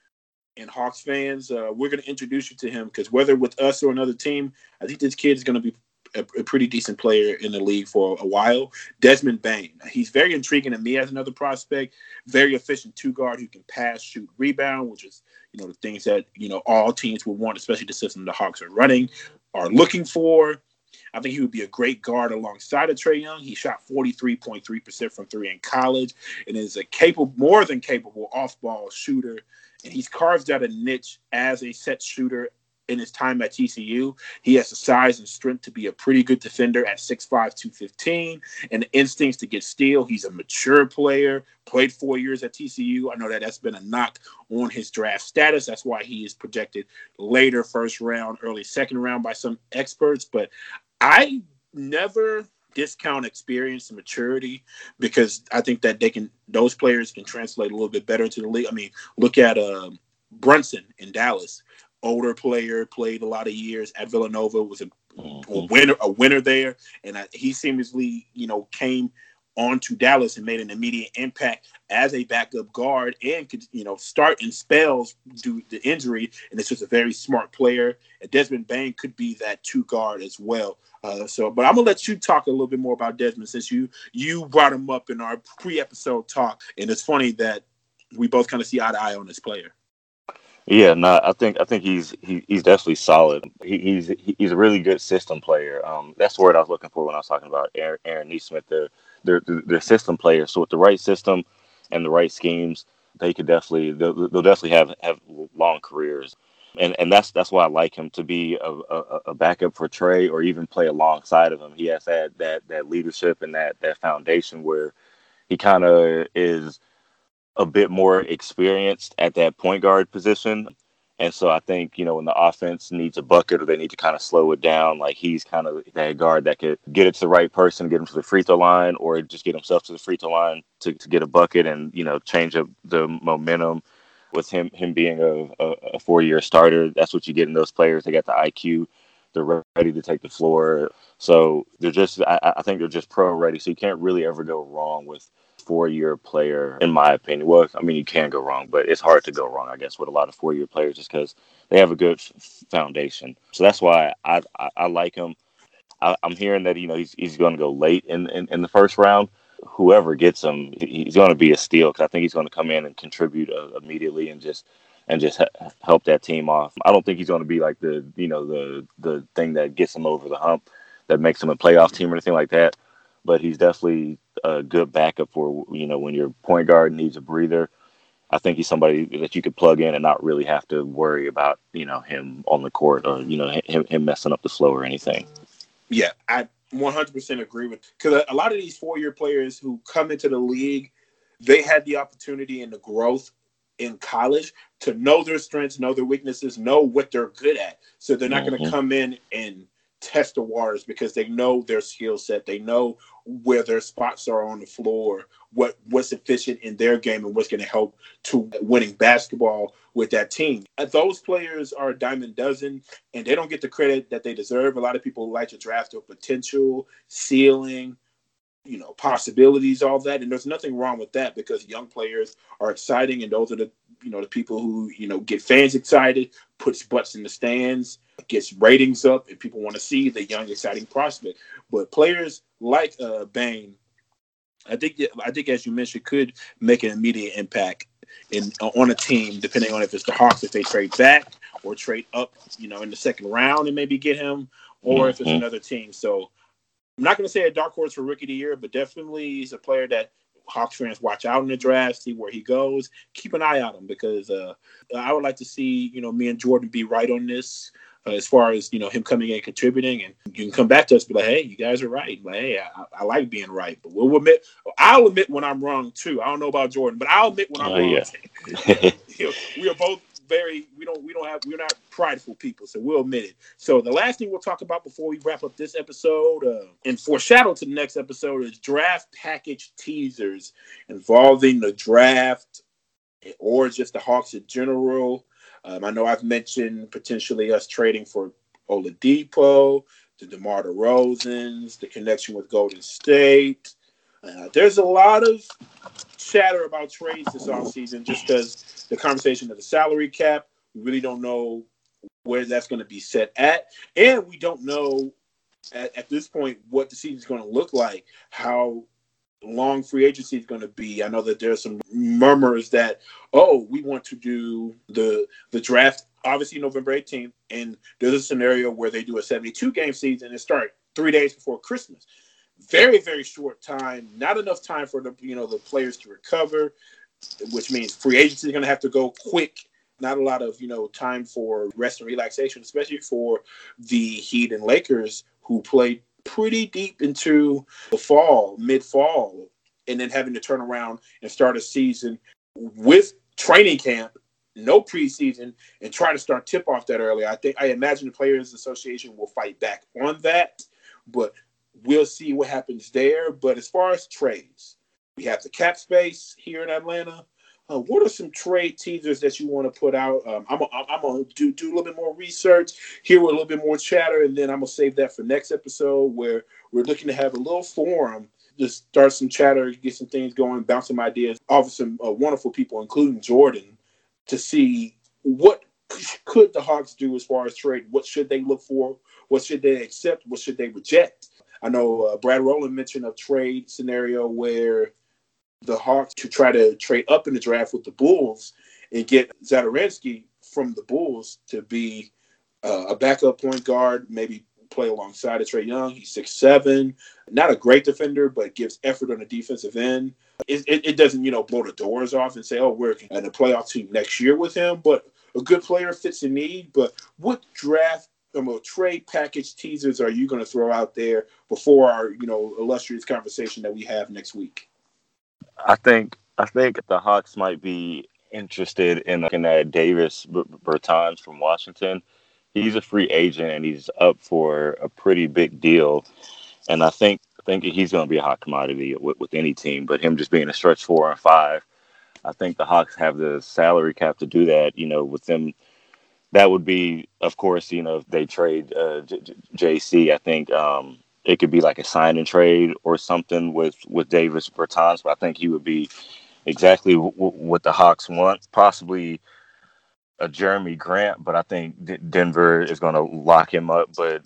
and Hawks fans, uh, we're going to introduce you to him because whether with us or another team, I think this kid is going to be a, a pretty decent player in the league for a while. Desmond Bane. He's very intriguing to me as another prospect, very efficient two guard who can pass, shoot, rebound, which is, you know, the things that, you know, all teams would want, especially the system the Hawks are running, are looking for. I think he would be a great guard alongside of Trae Young. He shot forty-three point three percent from three in college and is a capable, more than capable off-ball shooter. And he's carved out a niche as a set shooter in his time at T C U. He has the size and strength to be a pretty good defender at six five, two fifteen, and the instincts to get steal. He's a mature player, played four years at T C U. I know that that's been a knock on his draft status. That's why he is projected later first round, early second round by some experts. But I never discount experience and maturity because I think that they can, those players can translate a little bit better into the league. I mean, look at uh, Brunson in Dallas. Older player, played a lot of years at Villanova, was a, mm-hmm. a winner, a winner there, and I, he seamlessly, you know, came onto Dallas and made an immediate impact as a backup guard, and could, you know, start in spells due to injury. And it's just a very smart player. And Desmond Bane could be that two guard as well. Uh, so, but I'm gonna let you talk a little bit more about Desmond since you you brought him up in our pre-episode talk, and it's funny that we both kind of see eye to eye on this player. Yeah, no, I think I think he's he, he's definitely solid. He, he's he's a really good system player. Um, that's the word I was looking for when I was talking about Aaron, Aaron Nesmith. They're, they're they're system players. So with the right system and the right schemes, they could definitely they'll, they'll definitely have, have long careers. And and that's that's why I like him to be a, a, a backup for Trae or even play alongside of him. He has that that that leadership and that that foundation where he kind of is a bit more experienced at that point guard position. And so I think, you know, when the offense needs a bucket or they need to kind of slow it down, like he's kind of that guard that could get it to the right person, get him to the free throw line, or just get himself to the free throw line to, to get a bucket and, you know, change up the momentum. With him him being a, a, a four-year starter, that's what you get in those players. They got the I Q. They're ready to take the floor. So they're just, I, I think they're just pro ready. So you can't really ever go wrong with four-year player, in my opinion. Well, I mean, you can go wrong, but it's hard to go wrong, I guess, with a lot of four-year players just because they have a good f- foundation. So that's why I I, I like him. I, I'm hearing that you know he's he's going to go late in, in in the first round. Whoever gets him, he's going to be a steal because I think he's going to come in and contribute uh, immediately and just and just ha- help that team off. I don't think he's going to be like the you know the the thing that gets him over the hump, that makes him a playoff team or anything like that. But he's definitely a good backup for you know when your point guard needs a breather. I think he's somebody that you could plug in and not really have to worry about you know him on the court or you know him, him messing up the flow or anything. Yeah, I one hundred percent agree with, because a lot of these four-year players who come into the league, they had the opportunity and the growth in college to know their strengths, know their weaknesses, know what they're good at. So they're not mm-hmm. going to come in and test the waters because they know their skill set. They know where their spots are on the floor, what what's efficient in their game and what's going to help to winning basketball with that team. Those players are a dime a dozen, and they don't get the credit that they deserve. A lot of people like to draft their potential, ceiling, you know, possibilities, all that. And there's nothing wrong with that because young players are exciting, and those are the, you know, the people who, you know, get fans excited, puts butts in the stands, gets ratings up, and people want to see the young, exciting prospect. But players like uh, Bane, I think, I think, as you mentioned, could make an immediate impact in on a team, depending on if it's the Hawks, if they trade back or trade up, you know, in the second round and maybe get him, or mm-hmm. if it's another team. So I'm not going to say a dark horse for Rookie of the Year, but definitely he's a player that Hawks fans watch out in the draft, see where he goes, keep an eye on him because uh, I would like to see, you know, me and Jordan be right on this uh, as far as, you know, him coming in and contributing. And you can come back to us and be like, hey, you guys are right. Like, hey, I, I like being right. But we'll admit, I'll admit when I'm wrong, too. I don't know about Jordan, but I'll admit when I'm uh, wrong. Yeah. you know, we are both very, we don't, we don't have, we're not prideful people, so we'll admit it. So the last thing we'll talk about before we wrap up this episode uh, and foreshadow to the next episode is draft package teasers involving the draft or just the Hawks in general. Um, I know I've mentioned potentially us trading for Oladipo, the DeMar DeRozans, the connection with Golden State. Uh, there's a lot of chatter about trades this offseason just because the conversation of the salary cap, we really don't know where that's going to be set at. And we don't know at, at this point what the season is going to look like, how long free agency is going to be. I know that there's some murmurs that, oh, we want to do the the draft, obviously November eighteenth, and there's a scenario where they do a seventy-two game season and start three days before Christmas. Very, very short time. Not enough time for the you know the players to recover, which means free agency is going to have to go quick. Not a lot of you know time for rest and relaxation, especially for the Heat and Lakers, who played pretty deep into the fall, mid-fall, and then having to turn around and start a season with training camp, no preseason, and try to start tip-off that early. I think I imagine the Players Association will fight back on that, but we'll see what happens there. But as far as trades, we have the cap space here in Atlanta. Uh, what are some trade teasers that you want to put out? Um, I'm I'm going to do, do a little bit more research, hear a little bit more chatter, and then I'm going to save that for next episode where we're looking to have a little forum, just start some chatter, get some things going, bounce some ideas off of some uh, wonderful people, including Jordan, to see what could the Hawks do as far as trade. What should they look for? What should they accept? What should they reject? I know uh, Brad Rowland mentioned a trade scenario where the Hawks to try to trade up in the draft with the Bulls and get Zadorensky from the Bulls to be uh, a backup point guard, maybe play alongside of Trae Young. He's six seven, not a great defender, but gives effort on the defensive end. It, it, it doesn't, you know, blow the doors off and say, oh, we're in a playoff team next year with him, but a good player fits the need. But what draft um, trade package teasers are you going to throw out there before our, you know, illustrious conversation that we have next week? I think I think the Hawks might be interested in looking at Davis Bertans from Washington. He's a free agent and he's up for a pretty big deal, and I think I think he's going to be a hot commodity with, with any team. But him just being a stretch four and five, I think the Hawks have the salary cap to do that. You know, with them, that would be, of course, you know, if they trade uh, J- J C. I think um, it could be like a sign and trade or something with, with Davis Bertans, but I think he would be exactly w- w- what the Hawks want. Possibly a Jeremy Grant, but I think D- Denver is going to lock him up. But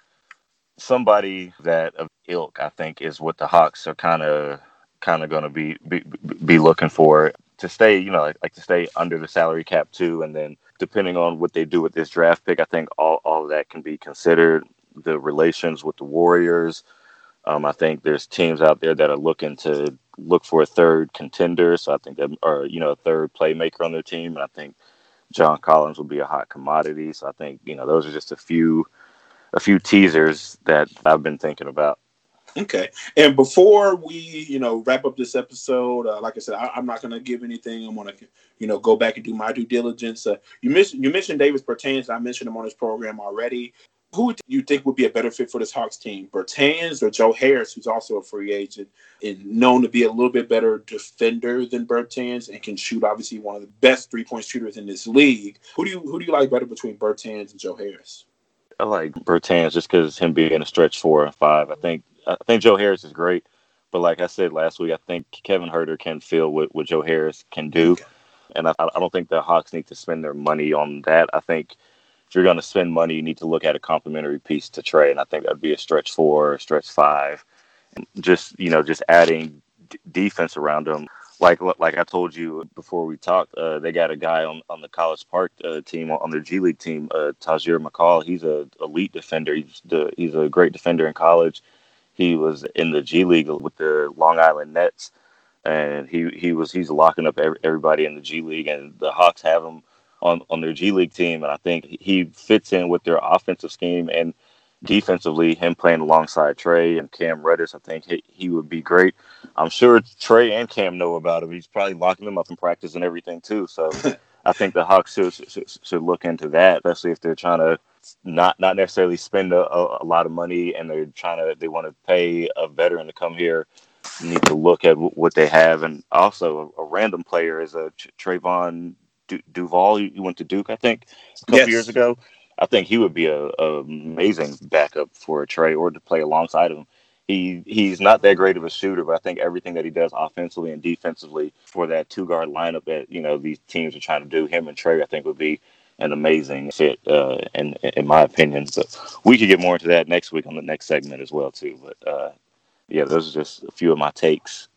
somebody that of ilk, I think, is what the Hawks are kind of kind of going to be, be be looking for to stay, you know, like, like to stay under the salary cap too. And then depending on what they do with this draft pick, I think all, all of that can be considered. The relations with the Warriors. Um, I think there's teams out there that are looking to look for a third contender. So I think that, or, you know, a third playmaker on their team. And I think John Collins will be a hot commodity. So I think, you know, those are just a few a few teasers that I've been thinking about. Okay. And before we, you know, wrap up this episode, uh, like I said, I, I'm not going to give anything. I'm going to, you know, go back and do my due diligence. Uh, you, miss, you mentioned Davis Bertans. I mentioned him on this program already. Who do you think would be a better fit for this Hawks team, Bertans or Joe Harris, who's also a free agent and known to be a little bit better defender than Bertans and can shoot, obviously, one of the best three-point shooters in this league? Who do you who do you like better between Bertans and Joe Harris? I like Bertans just because him being a stretch four and five. I think I think Joe Harris is great, but like I said last week, I think Kevin Huerter can feel what, what Joe Harris can do, Okay. and I, I don't think the Hawks need to spend their money on that. I think if you're going to spend money, you need to look at a complementary piece to Trey, and I think that'd be a stretch four, a stretch five, and just you know just adding d- defense around him. Like like I told you before we talked, uh, they got a guy on, on the College Park uh, team, on their G League team, uh, Tajir McCall. He's a elite defender. He's the he's a great defender in college. He was in the G League with the Long Island Nets, and he, he was he's locking up every, everybody in the G League. And the Hawks have him on, on their G League team, and I think he fits in with their offensive scheme and defensively. Him playing alongside Trey and Cam Reddish, I think he, he would be great. I'm sure Trey and Cam know about him. He's probably locking them up in practice and everything too. So I think the Hawks should, should, should look into that, especially if they're trying to not not necessarily spend a, a, a lot of money and they're trying to they want to pay a veteran to come here. You need to look at w- what they have. And also a, a random player is a Ch- Trayvon du- Duval. He went to Duke, I think, a couple Yes. years ago. I think he would be a, a amazing backup for Trey or to play alongside him. He he's not that great of a shooter, but I think everything that he does offensively and defensively for that two guard lineup that you know these teams are trying to do, him and Trey, I think would be an amazing fit, uh, in in my opinion. But we could get more into that next week on the next segment as well too. But uh, yeah, those are just a few of my takes.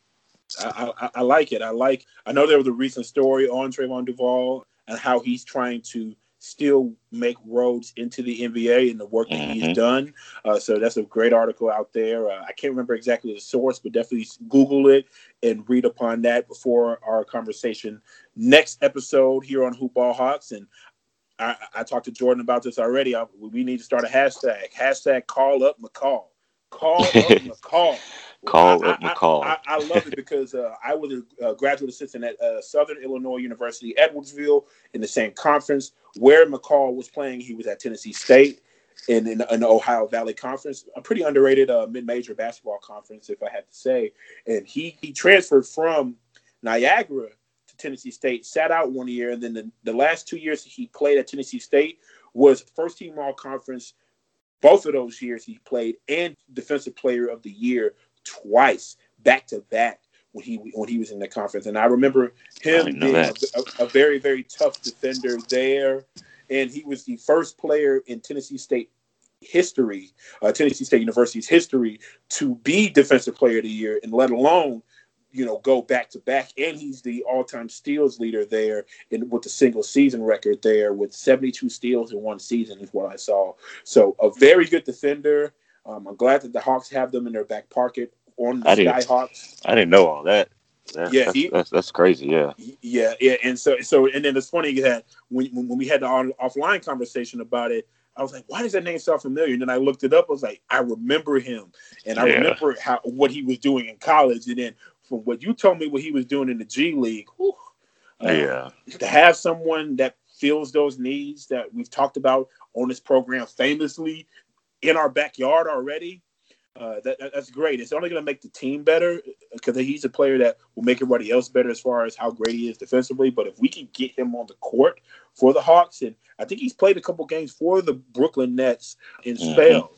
I, I, I like it. I like. I know there was a recent story on Trayvon Duval and how he's trying to still make roads into the N B A and the work that Mm-hmm. he's done. Uh, so that's a great article out there. Uh, I can't remember exactly the source, but definitely Google it and read upon that before our conversation next episode here on Hoop Ball Hawks. And I, I talked to Jordan about this already. I, we need to start a hashtag. Hashtag call up McCall. Call up McCall. Call I, up McCall. I, I, I love it because uh, I was a, a graduate assistant at uh, Southern Illinois University, Edwardsville, in the same conference where McCall was playing. He was at Tennessee State in, in, in the Ohio Valley Conference, a pretty underrated uh, mid-major basketball conference, if I had to say. And he, he transferred from Niagara to Tennessee State, sat out one year, and then the, the last two years he played at Tennessee State was first-team all-conference. Both of those years he played and Defensive Player of the Year twice, back to back, when he when he was in the conference. And I remember him I being a, a, a very, very tough defender there. And he was the first player in Tennessee State history, uh, Tennessee State University's history, to be Defensive Player of the Year, and let alone, you know, go back to back. And he's the all-time steals leader there, in, with the single season record there, with seventy-two steals in one season is what I saw. So a very good defender. Um, I'm glad that the Hawks have them in their back pocket on the I didn't, Skyhawks. I didn't know all that. That's, Yeah, that's, he, that's, that's crazy. Yeah. yeah, yeah. And so, so, and then it's funny that when when we had the on, offline conversation about it, I was like, why does that name sound familiar? And then I looked it up. I was like, I remember him, and I Yeah. remember how what he was doing in college. And then from what you told me, what he was doing in the G League, whew, uh, Yeah. to have someone that fills those needs that we've talked about on this program famously in our backyard already. Uh, that, that that's great. It's only going to make the team better because he's a player that will make everybody else better as far as how great he is defensively. But if we can get him on the court for the Hawks, and I think he's played a couple games for the Brooklyn Nets in Mhm. spells,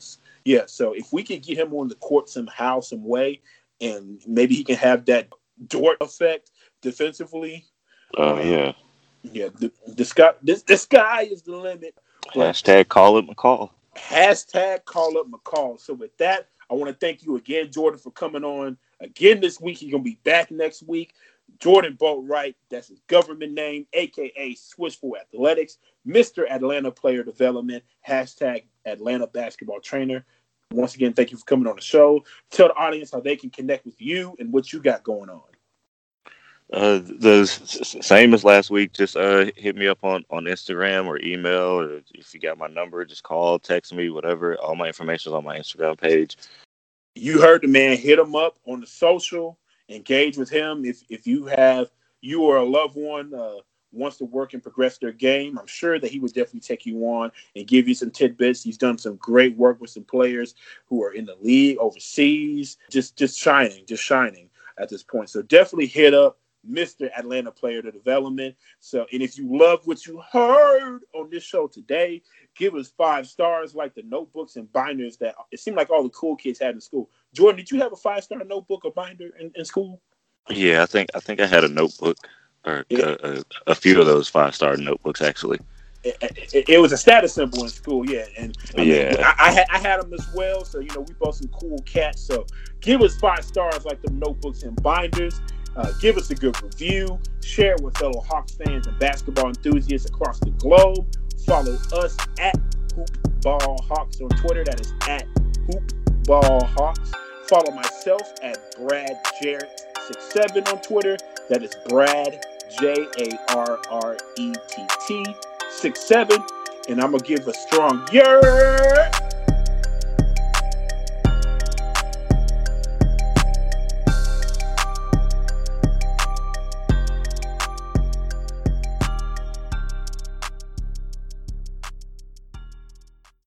Yeah, so if we can get him on the court somehow, some way, and maybe he can have that Dort effect defensively. Oh, uh, yeah. Yeah, the, the, sky, this, the sky is the limit. Hashtag call up McCall. Hashtag call up McCall. So with that, I want to thank you again, Jordan, for coming on again this week. He's going to be back next week. Jordan Boatwright, that's his government name, a k a. Switchful Athletics, Mister Atlanta Player Development, hashtag Atlanta Basketball Trainer. Once again, thank you for coming on the show. Tell the audience how they can connect with you and what you got going on. Uh, the same as last week. Just uh, hit me up on, on Instagram or email. Or if you got my number, just call, text me, whatever. All my information is on my Instagram page. You heard the man. Hit him up on the social. Engage with him. If if you have you or a loved one uh, wants to work and progress their game, I'm sure that he would definitely take you on and give you some tidbits. He's done some great work with some players who are in the league overseas, just just shining, just shining at this point. So definitely hit up Mister Atlanta Player Development. So, and if you love what you heard on this show today, give us five stars like the notebooks and binders that it seemed like all the cool kids had in school. Jordan, did you have a five-star notebook or binder in, in school? Yeah, I think I think I had a notebook or yeah. a, a, a few of those five-star notebooks actually. It, it, it was a status symbol in school, yeah, and I yeah, mean, I, I had I had them as well. So you know, we both some cool cats. So give us five stars like the notebooks and binders. Uh, give us a good review. Share it with fellow Hawks fans and basketball enthusiasts across the globe. Follow us at Hoopball Hawks on Twitter. That is at Hoopball Hawks. Follow myself at Brad Jarrett sixty-seven on Twitter. That is Brad J A R R E T T sixty-seven. And I'm gonna give a strong yer